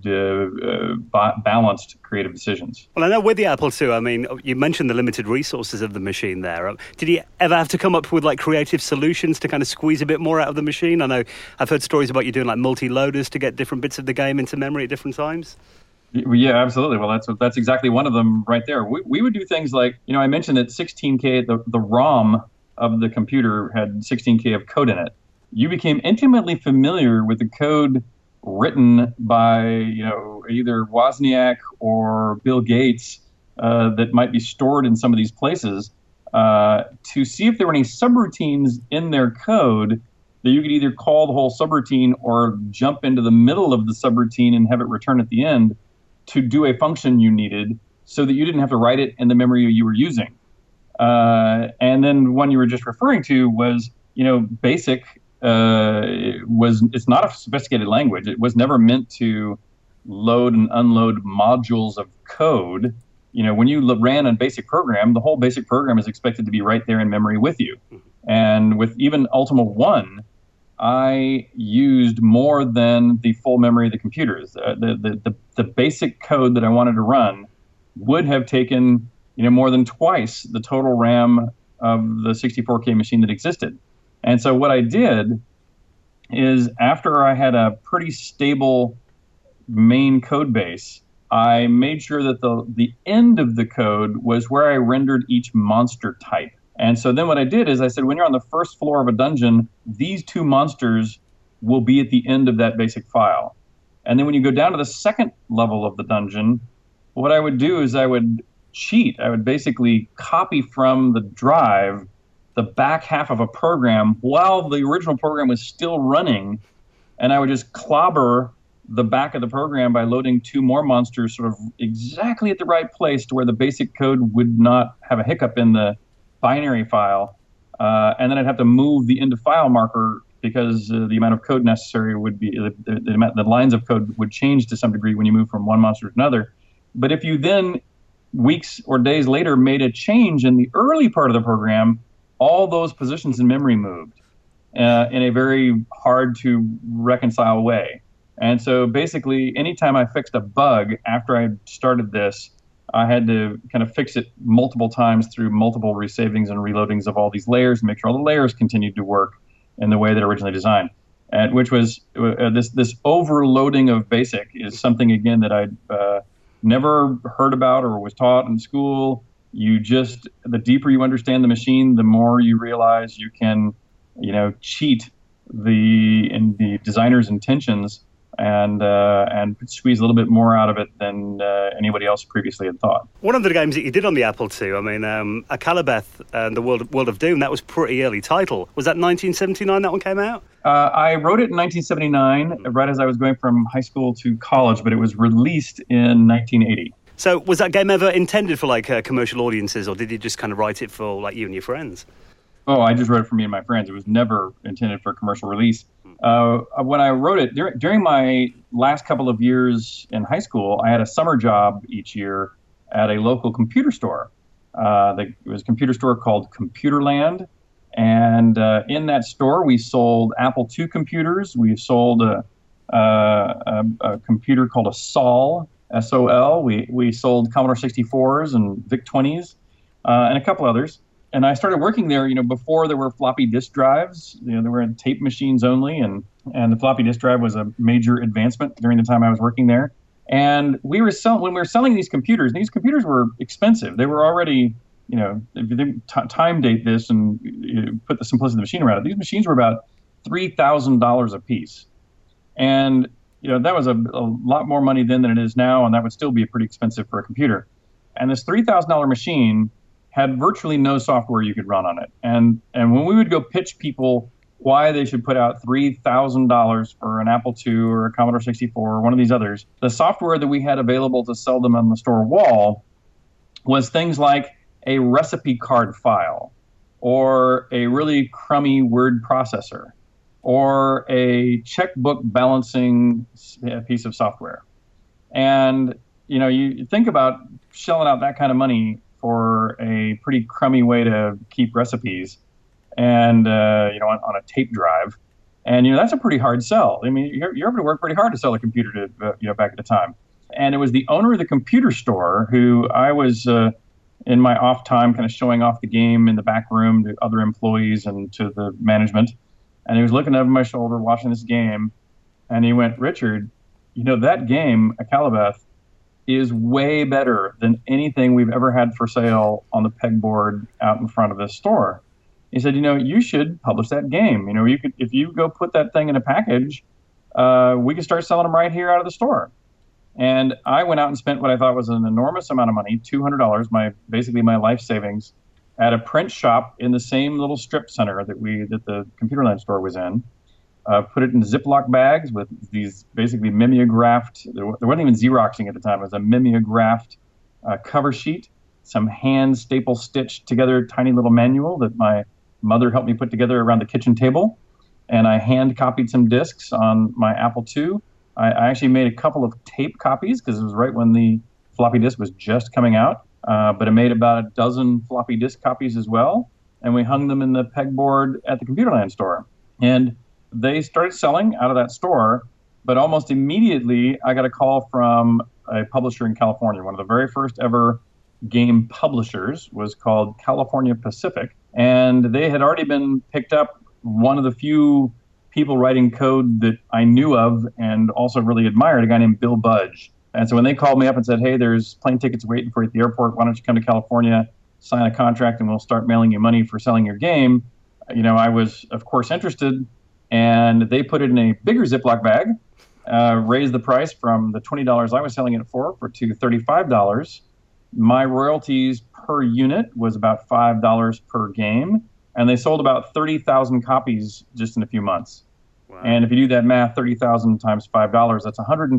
balanced creative decisions. Well, I know with the Apple II, I mean, you mentioned the limited resources of the machine there. Did you ever have to come up with creative solutions to kind of squeeze a bit more out of the machine? I know I've heard stories about you doing multi-loaders to get different bits of the game into memory at different times. Yeah, absolutely. Well, that's exactly one of them right there. We would do things like, I mentioned that 16K, the ROM of the computer had 16K of code in it. You became intimately familiar with the code written by, either Wozniak or Bill Gates that might be stored in some of these places to see if there were any subroutines in their code that you could either call the whole subroutine or jump into the middle of the subroutine and have it return at the end to do a function you needed, so that you didn't have to write it in the memory you were using. And then one you were just referring to was, BASIC. It's not a sophisticated language. It was never meant to load and unload modules of code. When you ran a basic program, the whole basic program is expected to be right there in memory with you. And with even Ultima 1, I used more than the full memory of the computers. The basic code that I wanted to run would have taken, more than twice the total RAM of the 64K machine that existed. And so what I did is, after I had a pretty stable main code base, I made sure that the end of the code was where I rendered each monster type. And so then what I did is I said, when you're on the first floor of a dungeon, these two monsters will be at the end of that basic file. And then when you go down to the second level of the dungeon, what I would do is I would cheat. I would basically copy from the drive the back half of a program while the original program was still running, and I would just clobber the back of the program by loading two more monsters sort of exactly at the right place to where the basic code would not have a hiccup in the binary file. And then I'd have to move the end of file marker because the amount of code necessary would be, the lines of code would change to some degree when you move from one monster to another. But if you then, weeks or days later, made a change in the early part of the program, all those positions in memory moved in a very hard to reconcile way. And so basically, anytime I fixed a bug after I started this, I had to kind of fix it multiple times through multiple resavings and reloadings of all these layers and make sure all the layers continued to work in the way that originally designed. And which was this overloading of BASIC is something, again, that I'd never heard about or was taught in school. The deeper you understand the machine, the more you realize you can, cheat the designer's intentions and squeeze a little bit more out of it than anybody else previously had thought. One of the games that you did on the Apple II, Akalabeth and the World of Doom, that was pretty early title. Was that 1979 that one came out? I wrote it in 1979, right as I was going from high school to college, but it was released in 1980. So was that game ever intended for commercial audiences, or did you just kind of write it for you and your friends? Oh, I just wrote it for me and my friends. It was never intended for commercial release. When I wrote it, during my last couple of years in high school, I had a summer job each year at a local computer store. It was a computer store called Computerland. And in that store, we sold Apple II computers. We sold a computer called a SOL, S-O-L. We sold Commodore 64s and VIC-20s and a couple others. And I started working there, before there were floppy disk drives. There were tape machines only, and the floppy disk drive was a major advancement during the time I was working there. And when we were selling these computers were expensive. They were already, if you time date this and put the simplicity of the machine around it, these machines were about $3,000 a piece. And, that was a lot more money then than it is now, and that would still be pretty expensive for a computer. And this $3,000 machine had virtually no software you could run on it. And when we would go pitch people why they should put out $3,000 for an Apple II or a Commodore 64 or one of these others, the software that we had available to sell them on the store wall was things like a recipe card file or a really crummy word processor or a checkbook balancing piece of software. And, you think about shelling out that kind of money for a pretty crummy way to keep recipes and, on a tape drive. And, that's a pretty hard sell. I mean, you're able to work pretty hard to sell a computer to, back at the time. And it was the owner of the computer store who I was, in my off time, kind of showing off the game in the back room to other employees and to the management. And he was looking over my shoulder, watching this game. And he went, "Richard, that game, Akalabeth, is way better than anything we've ever had for sale on the pegboard out in front of this store." He said, "You should publish that game. You could, if you go put that thing in a package, we can start selling them right here out of the store." And I went out and spent what I thought was an enormous amount of money, $200, basically my life savings, at a print shop in the same little strip center that the Computerland store was in. Put it in Ziploc bags with these basically mimeographed, there wasn't even Xeroxing at the time, it was a mimeographed cover sheet, some hand staple stitched together tiny little manual that my mother helped me put together around the kitchen table. And I hand copied some discs on my Apple II. I actually made a couple of tape copies because it was right when the floppy disk was just coming out. But I made about a dozen floppy disk copies as well. And we hung them in the pegboard at the Computerland store. And they started selling out of that store, but almost immediately I got a call from a publisher in California. One of the very first ever game publishers was called California Pacific, and they had already been picked up. One of the few people writing code that I knew of and also really admired, a guy named Bill Budge. And so when they called me up and said, hey, there's plane tickets waiting for you at the airport, why don't you come to California, sign a contract, and we'll start mailing you money for selling your game, I was, of course, interested. And they put it in a bigger Ziploc bag, raised the price from the $20 I was selling it for to $35. My royalties per unit was about $5 per game, and they sold about 30,000 copies just in a few months. Wow. And if you do that math, 30,000 times $5, that's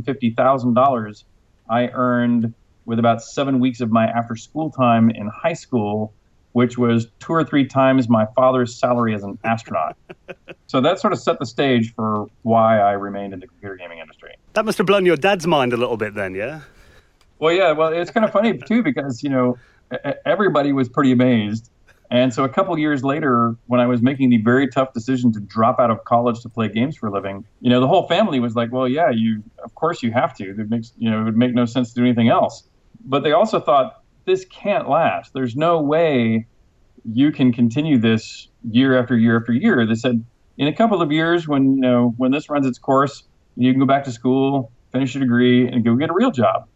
$150,000 I earned with about 7 weeks of my after-school time in high school, which was 2 or 3 times my father's salary as an astronaut. So that sort of set the stage for why I remained in the computer gaming industry. That must have blown your dad's mind a little bit then, yeah? Well, yeah. Well, it's kind of funny, too, because, everybody was pretty amazed. And so a couple years later, when I was making the very tough decision to drop out of college to play games for a living, the whole family was like, well, yeah, of course you have to. It would make no sense to do anything else. But they also thought, this can't last. There's no way you can continue this year after year after year. They said, in a couple of years, when this runs its course, you can go back to school, finish a degree, and go get a real job.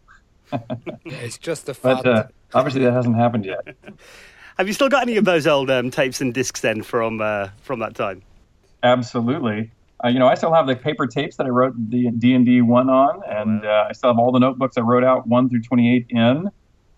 It's just the fact. But obviously that hasn't happened yet. Have you still got any of those old tapes and discs then from that time? Absolutely. I still have the paper tapes that I wrote the D&D 1 on, and I still have all the notebooks I wrote out 1 through 28 in.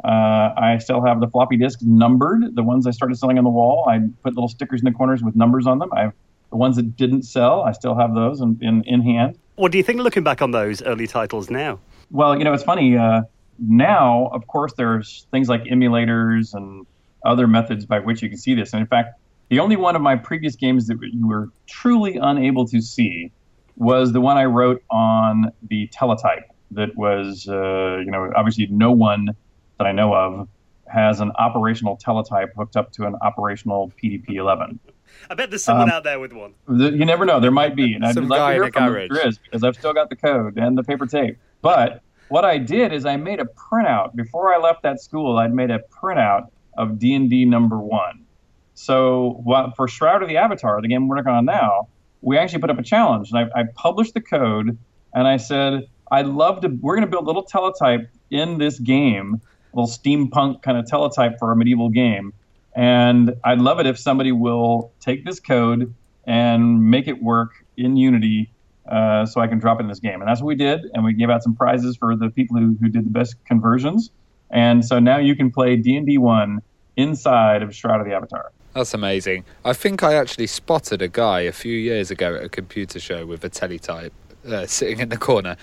I still have the floppy disks numbered, the ones I started selling on the wall. I put little stickers in the corners with numbers on them. I have the ones that didn't sell. I still have those in hand. What do you think looking back on those early titles now? Well, it's funny. Now, of course, there's things like emulators and other methods by which you can see this. And in fact, the only one of my previous games that you were truly unable to see was the one I wrote on the teletype that was, obviously no one that I know of has an operational teletype hooked up to an operational PDP-11. I bet there's someone out there with one. You never know. There might be. And Some guy in a garage. There is, because I've still got the code and the paper tape. But what I did is I made a printout. Before I left that school, I'd made a printout of D&D number 1. So for Shroud of the Avatar, the game we're working on now, we actually put up a challenge. And I published the code, and I said, we're going to build a little teletype in this game, a little steampunk kind of teletype for a medieval game. And I'd love it if somebody will take this code and make it work in Unity so I can drop it in this game. And that's what we did. And we gave out some prizes for the people who did the best conversions. And so now you can play D&D 1 inside of Shroud of the Avatar. That's amazing. I think I actually spotted a guy a few years ago at a computer show with a teletype sitting in the corner.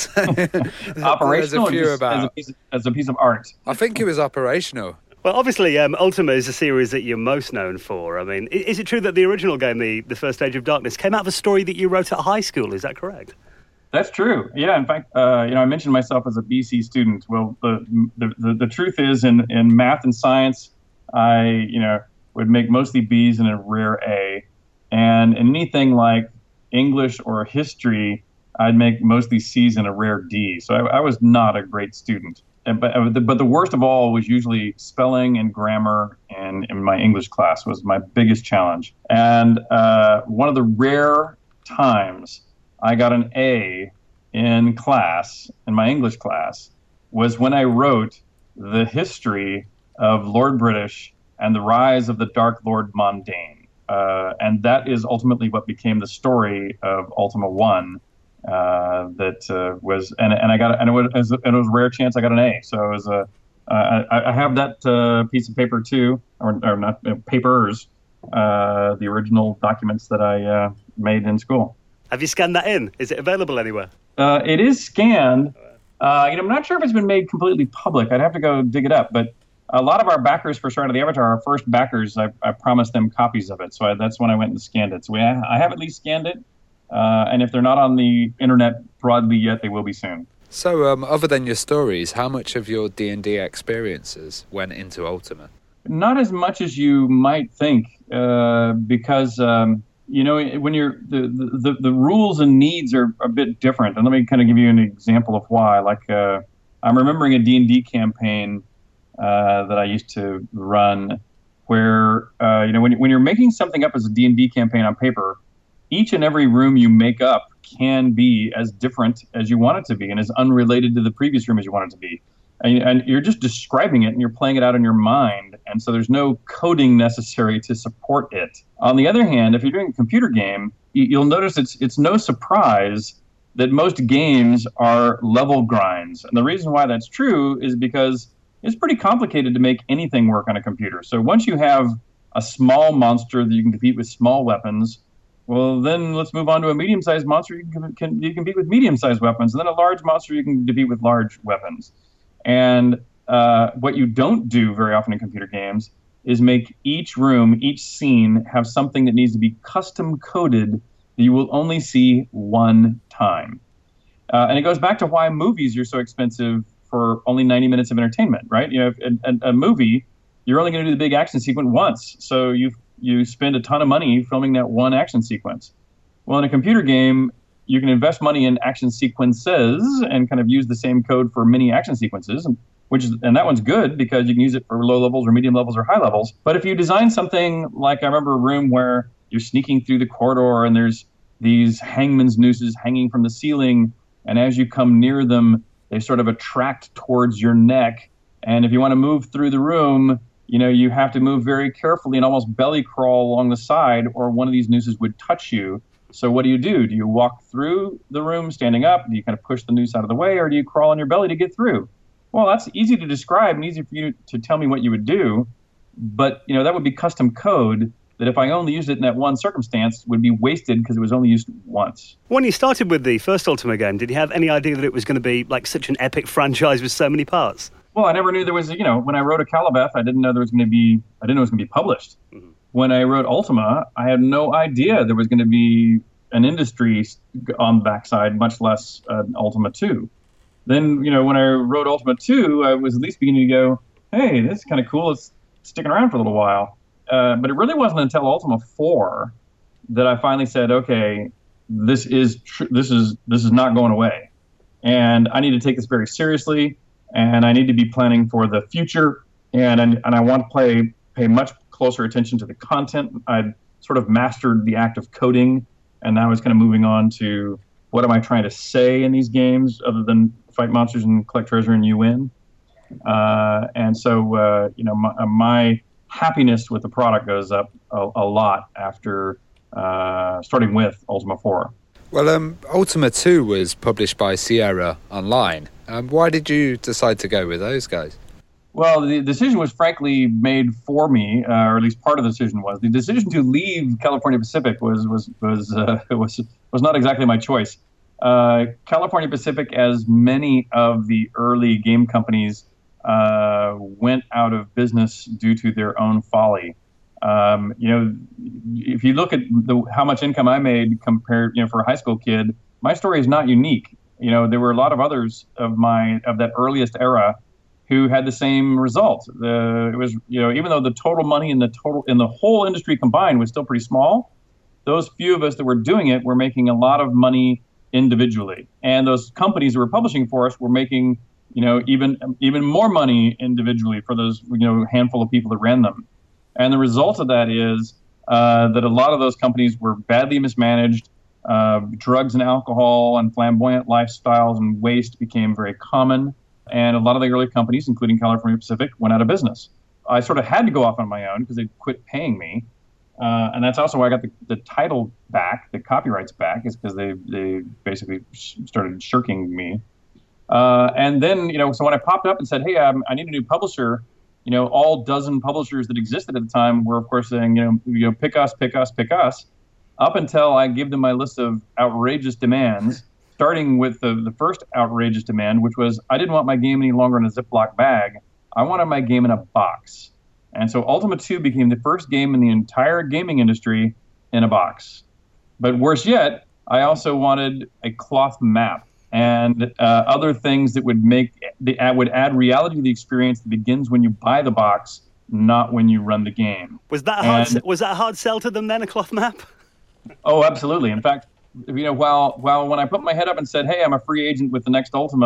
Operational as a piece of art. I think it was operational. Well, obviously, Ultima is a series that you're most known for. I mean, is it true that the original game, the First Age of Darkness, came out of a story that you wrote at high school? Is that correct? That's true. Yeah. In fact, I mentioned myself as a BC student. Well, the truth is, in math and science, I would make mostly B's and a rare A, and in anything like English or history, I'd make mostly C's and a rare D. So I was not a great student. But the worst of all was usually spelling and grammar, and in my English class was my biggest challenge. And one of the rare times I got an A in my English class, was when I wrote the history of Lord British and the rise of the Dark Lord Mondane. And that is ultimately what became the story of Ultima 1. It was a rare chance I got an A. So it was I have that piece of paper too, or not papers, the original documents that I made in school. Have you scanned that in? Is it available anywhere? It is scanned. I'm not sure if it's been made completely public. I'd have to go dig it up. But a lot of our backers for Shroud of the Avatar, our first backers, I promised them copies of it. So that's when I went and scanned it. So I have at least scanned it. And if they're not on the internet broadly yet, they will be soon. So other than your stories, how much of your D&D experiences went into Ultima? Not as much as you might think, because when you're the rules and needs are a bit different. And let me kind of give you an example of why. Like I'm remembering a D&D campaign that I used to run where, when you're making something up as a D&D campaign on paper, each and every room you make up can be as different as you want it to be and as unrelated to the previous room as you want it to be. And you're just describing it and you're playing it out in your mind. And so there's no coding necessary to support it. On the other hand, if you're doing a computer game, you'll notice it's no surprise that most games are level grinds. And the reason why that's true is because it's pretty complicated to make anything work on a computer. So once you have a small monster that you can compete with small weapons, well, then let's move on to a medium-sized monster you can compete with medium-sized weapons. And then a large monster you can compete with large weapons. And what you don't do very often in computer games is make each room, each scene, have something that needs to be custom coded that you will only see one time. And it goes back to why movies are so expensive for only 90 minutes of entertainment, right? A movie, you're only going to do the big action sequence once. So you spend a ton of money filming that one action sequence. Well, in a computer game, you can invest money in action sequences and kind of use the same code for many action sequences, and that one's good because you can use it for low levels or medium levels or high levels. But if you design something like, I remember a room where you're sneaking through the corridor and there's these hangman's nooses hanging from the ceiling, and as you come near them, they sort of attract towards your neck. And if you want to move through the room, you have to move very carefully and almost belly crawl along the side, or one of these nooses would touch you. So what do? Do you walk through the room standing up? Do you kind of push the noose out of the way, or do you crawl on your belly to get through? Well, that's easy to describe and easy for you to tell me what you would do. But, that would be custom code that if I only used it in that one circumstance would be wasted because it was only used once. When you started with the first Ultima game, did you have any idea that it was going to be like such an epic franchise with so many parts? Well, I never knew there was, when I wrote a Akalabeth, I didn't know it was going to be published. Mm-hmm. When I wrote Ultima, I had no idea there was going to be an industry on the backside, much less Ultima 2. Then, when I wrote Ultima 2, I was at least beginning to go, hey, this is kind of cool. It's sticking around for a little while. But it really wasn't until Ultima 4 that I finally said, okay, this is not going away. And I need to take this very seriously, and I need to be planning for the future, and I want to pay much closer attention to the content. I'd sort of mastered the act of coding, and now I was kind of moving on to what am I trying to say in these games other than fight monsters and collect treasure and you win. And so, my happiness with the product goes up a lot after starting with Ultima 4. Well, Ultima 2 was published by Sierra Online. Why did you decide to go with those guys? Well, the decision was frankly made for me, or at least part of the decision was. The decision to leave California Pacific was not exactly my choice. California Pacific, as many of the early game companies, went out of business due to their own folly. If you look at how much income I made compared, for a high school kid, my story is not unique. There were a lot of others of that earliest era who had the same result. It was, even though the total money in the whole industry combined was still pretty small, those few of us that were doing it were making a lot of money individually, and those companies that were publishing for us were making, even more money individually for those, handful of people that ran them. And the result of that is that a lot of those companies were badly mismanaged. Drugs and alcohol and flamboyant lifestyles and waste became very common. And a lot of the early companies, including California Pacific, went out of business. I sort of had to go off on my own because they quit paying me. And that's also why I got the title back, the copyrights back, is because they basically started shirking me. And then, so when I popped up and said, hey, I need a new publisher, all dozen publishers that existed at the time were, of course, saying, pick us, pick us, pick us, up until I gave them my list of outrageous demands, starting with the first outrageous demand, which was I didn't want my game any longer in a Ziploc bag. I wanted my game in a box. And so Ultima 2 became the first game in the entire gaming industry in a box. But worse yet, I also wanted a cloth map and other things that would add reality to the experience that begins when you buy the box, not when you run the game. Was that a hard sell to them then, a cloth map? Oh, absolutely. In fact, while when I put my head up and said, hey, I'm a free agent with the next Ultima,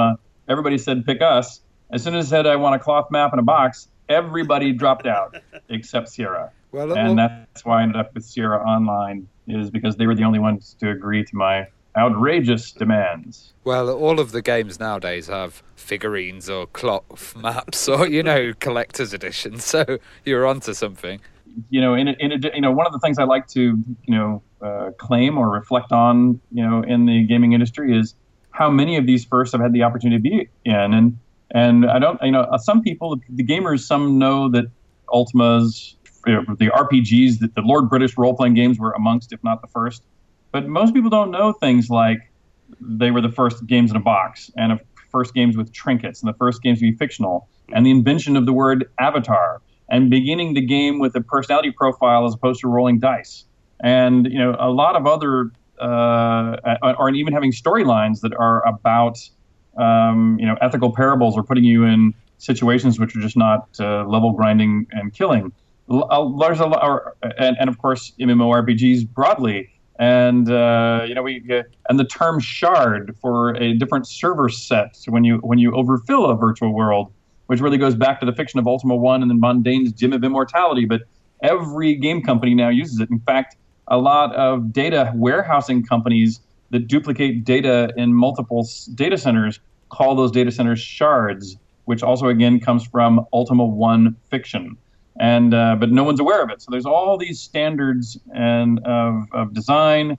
everybody said, pick us. As soon as I said I want a cloth map in a box, everybody dropped out except Sierra. And that's why I ended up with Sierra Online, is because they were the only ones to agree to my outrageous demands. Well, all of the games nowadays have figurines or cloth maps or, collector's editions, so you're onto something. One of the things I like to, claim or reflect on, in the gaming industry is how many of these firsts I've had the opportunity to be in. And I don't, some people, the gamers, some know that Ultima's, the RPGs, that the Lord British role-playing games were amongst, if not the first. But most people don't know things like they were the first games in a box, and the first games with trinkets, and the first games to be fictional, and the invention of the word avatar, and beginning the game with a personality profile as opposed to rolling dice. And, a lot of other, or even having storylines that are about, ethical parables, or putting you in situations which are just not level grinding and killing. There's a lot, and of course MMORPGs broadly, and and the term shard for a different server set when you overfill a virtual world, which really goes back to the fiction of Ultima 1 and then Mondaine's Gem of Immortality. But every game company now uses it. In fact, a lot of data warehousing companies that duplicate data in multiple data centers call those data centers shards, which also again comes from Ultima 1 fiction. And but no one's aware of it. So there's all these standards and of design,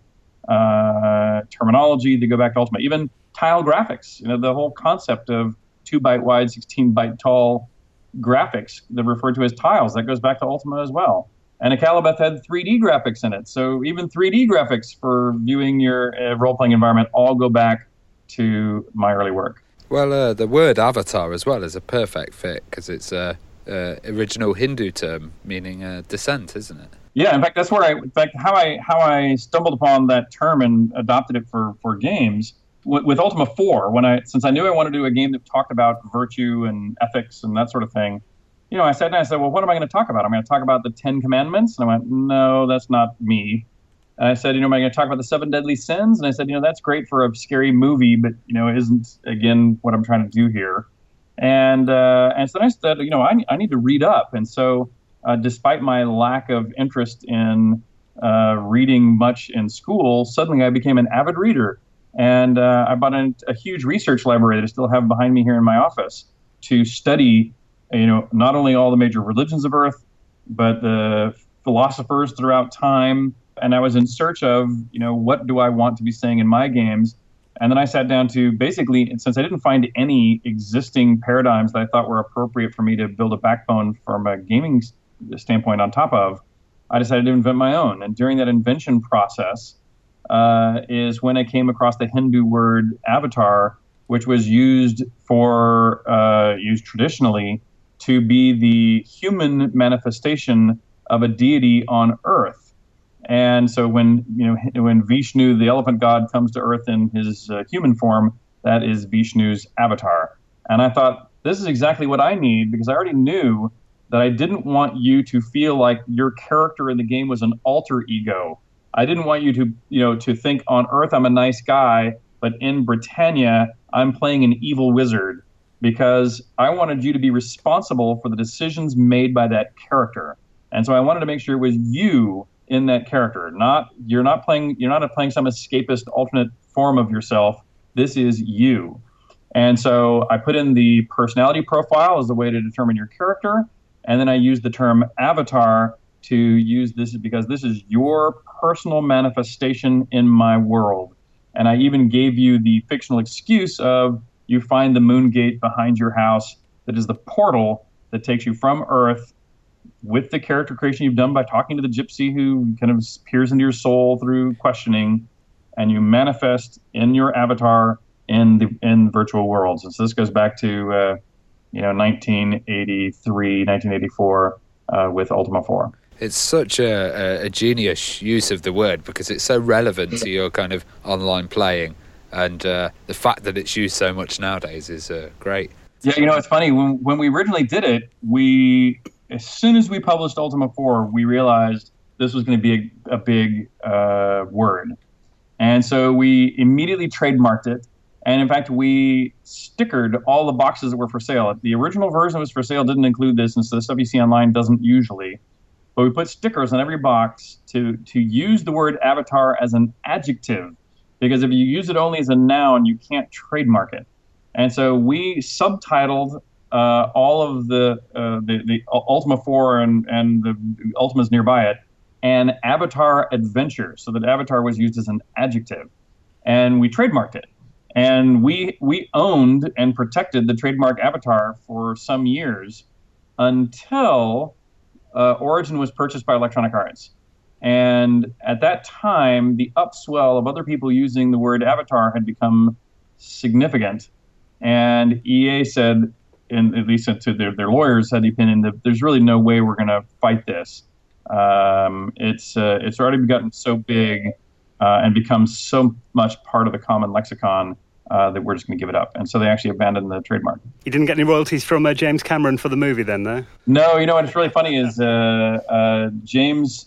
terminology that go back to Ultima. Even tile graphics, the whole concept of 2-byte wide, 16-byte tall graphics that are referred to as tiles, that goes back to Ultima as well. And Akalabeth had 3D graphics in it. So even 3D graphics for viewing your role-playing environment all go back to my early work. Well, the word avatar as well is a perfect fit, because it's original Hindu term meaning descent, isn't it? Yeah, in fact, that's where how I stumbled upon that term and adopted it for games with Ultima 4. Since I knew I wanted to do a game that talked about virtue and ethics and that sort of thing, I sat down and I said, well, what am I going to talk about? I'm going to talk about the 10 Commandments, and I went, no, that's not me. And I said, am I going to talk about the 7 deadly sins? And I said, that's great for a scary movie, but isn't again what I'm trying to do here. And so I said, I need to read up. And so despite my lack of interest in reading much in school, suddenly I became an avid reader. And I bought a huge research library that I still have behind me here in my office to study, not only all the major religions of Earth, but the philosophers throughout time. And I was in search of, what do I want to be saying in my games? And then I sat down to basically, since I didn't find any existing paradigms that I thought were appropriate for me to build a backbone from a gaming standpoint on top of, I decided to invent my own. And during that invention process is when I came across the Hindu word avatar, which was used traditionally to be the human manifestation of a deity on Earth. And so when Vishnu, the elephant god, comes to Earth in his human form, that is Vishnu's avatar. And I thought, this is exactly what I need, because I already knew that I didn't want you to feel like your character in the game was an alter ego. I didn't want you to think on Earth I'm a nice guy, but in Britannia I'm playing an evil wizard, because I wanted you to be responsible for the decisions made by that character. And so I wanted to make sure it was you in that character. You're not playing some escapist alternate form of yourself. This is you. And so I put in the personality profile as the way to determine your character, and then I used the term avatar to use this because this is your personal manifestation in my world. And I even gave you the fictional excuse of you find the moon gate behind your house that is the portal that takes you from Earth with the character creation you've done by talking to the gypsy who kind of peers into your soul through questioning, and you manifest in your avatar in virtual worlds. And so this goes back to 1983, 1984 with Ultima 4. It's such a genius use of the word, because it's so relevant to your kind of online playing, and the fact that it's used so much nowadays is great. Yeah, it's funny. When we originally did it, as soon as we published Ultima 4, we realized this was going to be a big word. And so we immediately trademarked it, And in fact, we stickered all the boxes that were for sale. The original version that was for sale didn't include this, and so the stuff you see online doesn't usually. But we put stickers on every box to use the word avatar as an adjective, because if you use it only as a noun, you can't trademark it. And so we subtitled all of the Ultima 4 and the Ultimas nearby it, and Avatar Adventure, so that Avatar was used as an adjective. And we trademarked it. And we owned and protected the trademark Avatar for some years until Origin was purchased by Electronic Arts. And at that time, the upswell of other people using the word Avatar had become significant. And EA said, and at least to their lawyers had the opinion that there's really no way we're going to fight this. It's already gotten so big and become so much part of the common lexicon that we're just going to give it up. And so they actually abandoned the trademark. You didn't get any royalties from James Cameron for the movie then, though? No, you know what's really funny is James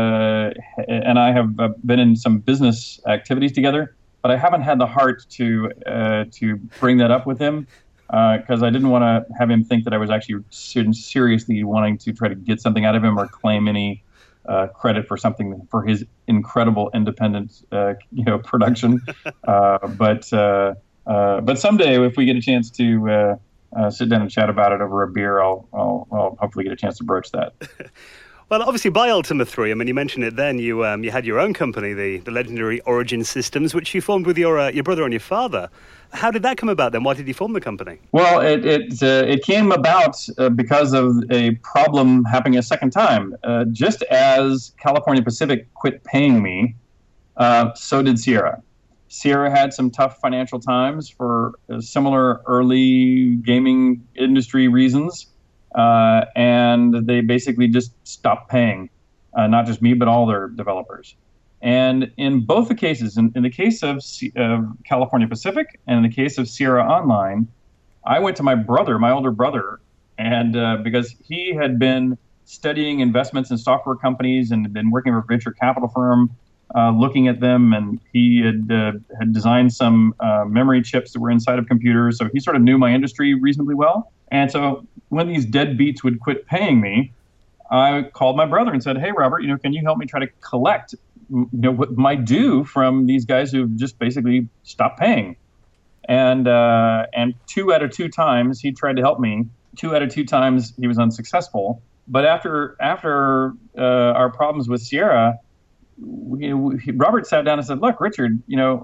and I have been in some business activities together, but I haven't had the heart to bring that up with him because I didn't want to have him think that I was actually seriously wanting to try to get something out of him or claim any credit for something for his incredible independent, production. But someday, if we get a chance to sit down and chat about it over a beer, I'll hopefully get a chance to broach that. Well, obviously, by Ultima 3, I mean, you mentioned it then, you had your own company, the legendary Origin Systems, which you formed with your brother and your father. How did that come about then? Why did you form the company? Well, it came about because of a problem happening a second time. Just as California Pacific quit paying me, so did Sierra. Sierra had some tough financial times for similar early gaming industry reasons. And they basically just stopped paying, not just me, but all their developers. And in both the cases, in the case of California Pacific and in the case of Sierra Online, I went to my older brother, and because he had been studying investments in software companies and had been working for a venture capital firm, looking at them, and he had designed some memory chips that were inside of computers, so he sort of knew my industry reasonably well. And so when these deadbeats would quit paying me, I called my brother and said, "Hey, Robert, can you help me try to collect, what my due from these guys who've just basically stopped paying?" And 2 out of 2 times he tried to help me. 2 out of 2 times he was unsuccessful. But after our problems with Sierra, Robert sat down and said, "Look, Richard,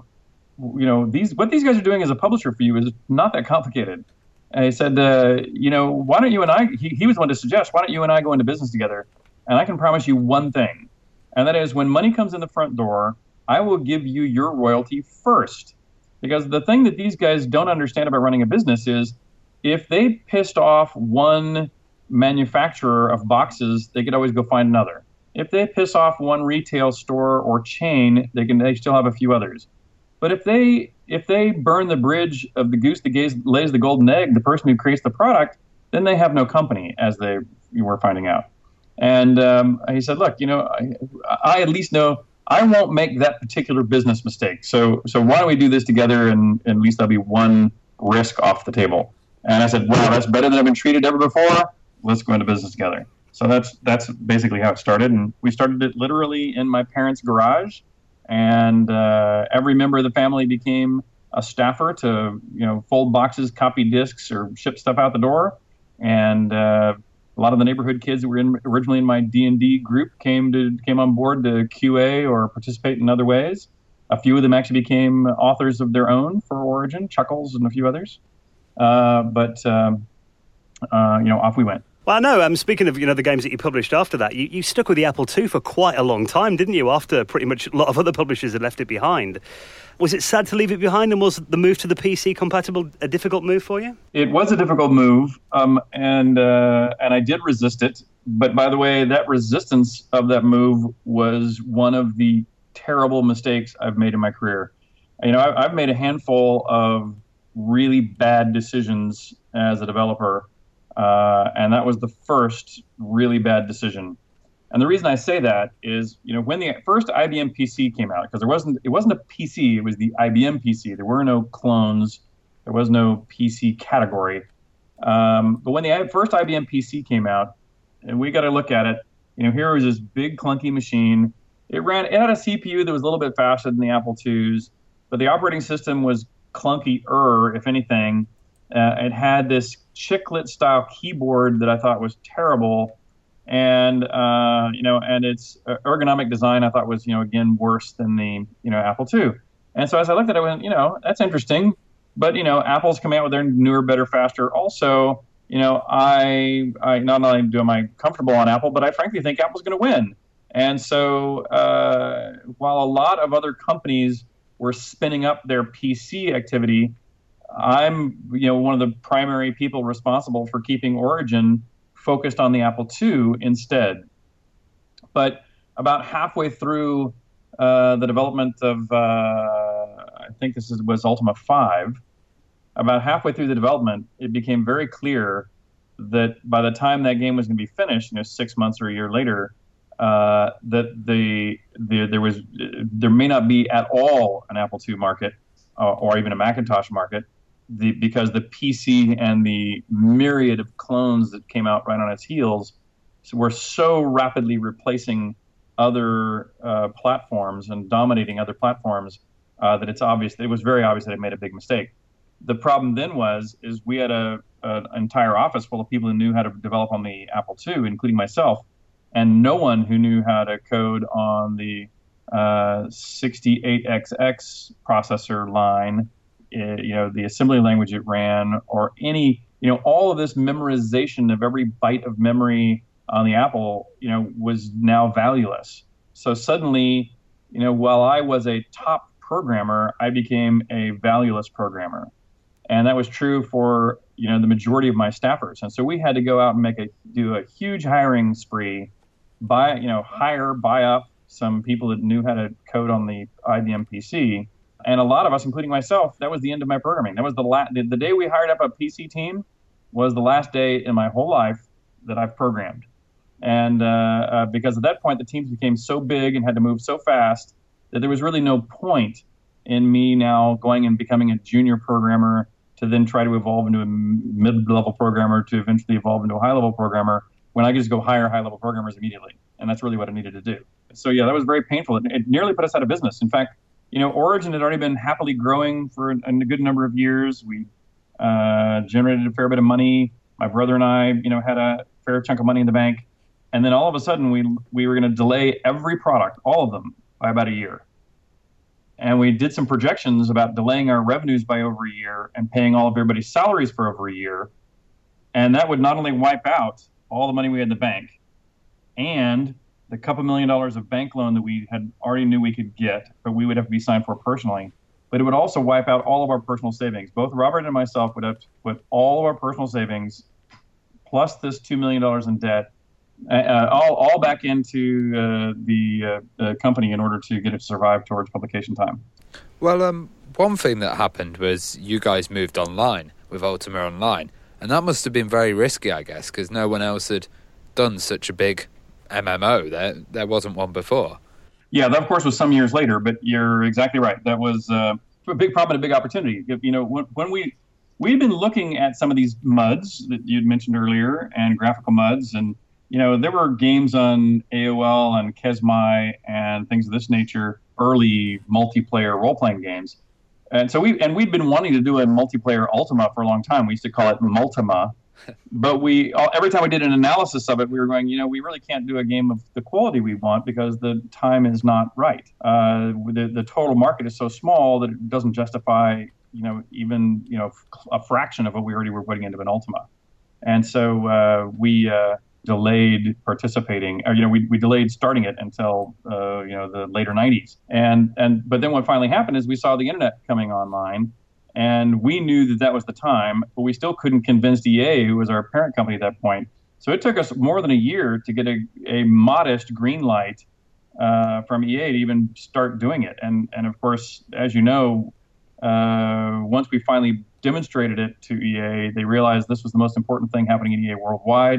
what these guys are doing as a publisher for you is not that complicated." And he said, why don't you and I, he was the one to suggest, why don't you and I go into business together? And I can promise you one thing, and that is when money comes in the front door, I will give you your royalty first. Because the thing that these guys don't understand about running a business is if they pissed off one manufacturer of boxes, they could always go find another. If they piss off one retail store or chain, they still have a few others. But if they burn the bridge of the goose that lays the golden egg, the person who creates the product, then they have no company, as you were finding out. And he said, "Look, I at least know I won't make that particular business mistake. So why don't we do this together, and at least there'll be one risk off the table." And I said, "Wow, that's better than I've been treated ever before. Let's go into business together." So that's basically how it started, and we started it literally in my parents' garage. And every member of the family became a staffer to, fold boxes, copy discs, or ship stuff out the door. And a lot of the neighborhood kids that were originally in my D&D group came on board to QA or participate in other ways. A few of them actually became authors of their own for Origin, Chuckles and a few others. But off we went. Well, no, speaking of, the games that you published after that, you stuck with the Apple II for quite a long time, didn't you, after pretty much a lot of other publishers had left it behind. Was it sad to leave it behind, and was the move to the PC compatible a difficult move for you? It was a difficult move, and I did resist it. But by the way, that resistance of that move was one of the terrible mistakes I've made in my career. I've made a handful of really bad decisions as a developer. And that was the first really bad decision. And the reason I say that is, when the first IBM PC came out, because it wasn't a PC, it was the IBM PC. There were no clones, there was no PC category. But when the first IBM PC came out, and we got to look at it, here was this big clunky machine. It had a CPU that was a little bit faster than the Apple IIs, but the operating system was clunky-er, if anything. It had this chiclet style keyboard that I thought was terrible. And and its ergonomic design I thought was, again, worse than the, Apple II. And so as I looked at it, I went, that's interesting. But, Apple's coming out with their newer, better, faster. Also, I not only am I comfortable on Apple, but I frankly think Apple's going to win. And so while a lot of other companies were spinning up their PC activity, I'm, one of the primary people responsible for keeping Origin focused on the Apple II instead. But about halfway through the development of, I think was Ultima 5, about halfway through the development, it became very clear that by the time that game was going to be finished, 6 months or a year later, that there may not be at all an Apple II market or even a Macintosh market, because the PC and the myriad of clones that came out right on its heels were so rapidly replacing other platforms and dominating other platforms that it was very obvious that it made a big mistake. The problem then is we had an entire office full of people who knew how to develop on the Apple II, including myself, and no one who knew how to code on the 68XX processor line, the assembly language it ran, or any, all of this memorization of every byte of memory on the Apple, was now valueless. So suddenly, while I was a top programmer, I became a valueless programmer. And that was true for, the majority of my staffers. And so we had to go out and do a huge hiring spree, buy up some people that knew how to code on the IBM PC. And a lot of us, including myself, that was the end of my programming. That was the day we hired up a PC team was the last day in my whole life that I've programmed. And because at that point, the teams became so big and had to move so fast that there was really no point in me now going and becoming a junior programmer to then try to evolve into a mid-level programmer to eventually evolve into a high-level programmer when I could just go hire high-level programmers immediately. And that's really what I needed to do. So yeah, that was very painful. It nearly put us out of business. In fact, Origin had already been happily growing for a good number of years. We generated a fair bit of money. My brother and I, had a fair chunk of money in the bank. And then all of a sudden, we were going to delay every product, all of them, by about a year. And we did some projections about delaying our revenues by over a year and paying all of everybody's salaries for over a year. And that would not only wipe out all the money we had in the bank and the couple $1 million of bank loan that we had already knew we could get, but we would have to be signed for personally. But it would also wipe out all of our personal savings. Both Robert and myself would have to put all of our personal savings plus this $2 million in debt all back into the company in order to get it to survive towards publication time. Well, one thing that happened was you guys moved online with Ultima Online, and that must have been very risky, I guess, because no one else had done such a big MMO. There wasn't one before. Yeah, that of course was some years later, but you're exactly right. That was a big problem and a big opportunity. When we'd been looking at some of these MUDs that you'd mentioned earlier and graphical MUDs, and there were games on AOL and Kesmai and things of this nature, early multiplayer role-playing games. And so we'd been wanting to do a multiplayer Ultima for a long time. We used to call it Multima. But every time we did an analysis of it, we were going, we really can't do a game of the quality we want because the time is not right. The total market is so small that it doesn't justify, even a fraction of what we already were putting into an Ultima. And so we delayed participating. We delayed starting it until the later 90s. But then what finally happened is we saw the internet coming online. And we knew that was the time, but we still couldn't convince EA, who was our parent company at that point. So it took us more than a year to get a modest green light from EA to even start doing it. And of course, as you know, once we finally demonstrated it to EA, they realized this was the most important thing happening in EA worldwide.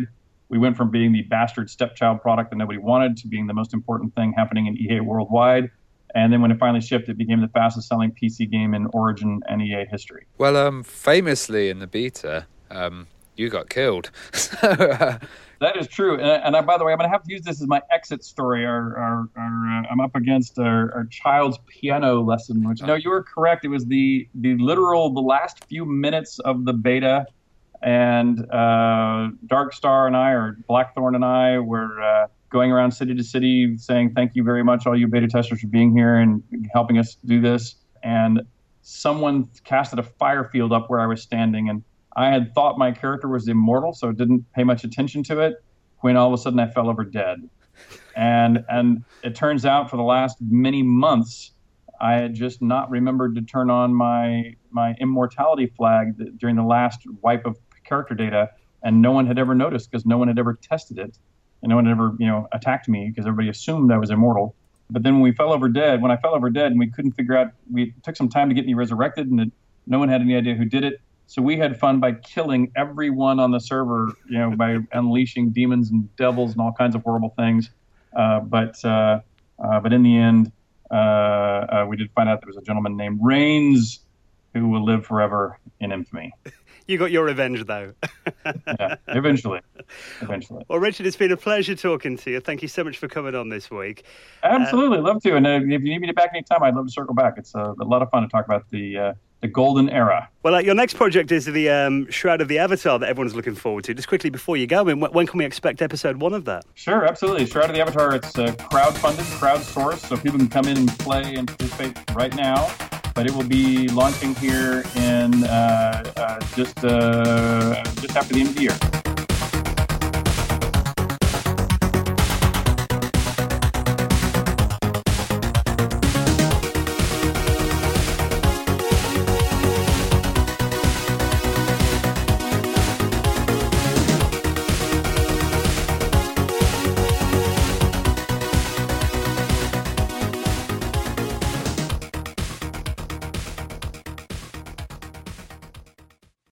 We went from being the bastard stepchild product that nobody wanted to being the most important thing happening in EA worldwide. And then when it finally shipped, it became the fastest selling PC game in Origin and EA history. Well, famously in the beta, you got killed. That is true. And by the way, I'm going to have to use this as my exit story. I'm up against our child's piano lesson, which, no, you were correct. It was the last few minutes of the beta. And Darkstar and I, or Blackthorn and I, were going around city to city saying, thank you very much, all you beta testers, for being here and helping us do this. And someone casted a fire field up where I was standing, and I had thought my character was immortal, so didn't pay much attention to it, when all of a sudden I fell over dead. And it turns out for the last many months, I had just not remembered to turn on my immortality flag during the last wipe of character data, and no one had ever noticed because no one had ever tested it, and no one had ever attacked me because everybody assumed I was immortal. But then when I fell over dead, and we couldn't figure out, it took some time to get me resurrected, and no one had any idea who did it. So we had fun by killing everyone on the server, by unleashing demons and devils and all kinds of horrible things. But in the end, we did find out there was a gentleman named Reigns who will live forever in infamy. You got your revenge, though. Yeah, eventually. Well, Richard, it's been a pleasure talking to you. Thank you so much for coming on this week. Absolutely, love to. And if you need me to back anytime, I'd love to circle back. It's a lot of fun to talk about the golden era. Well, your next project is the Shroud of the Avatar that everyone's looking forward to. Just quickly before you go, when can we expect episode 1 of that? Sure, absolutely. Shroud of the Avatar, it's crowdfunded, crowdsourced, so people can come in and play and participate right now. But it will be launching here in just after the end of the year.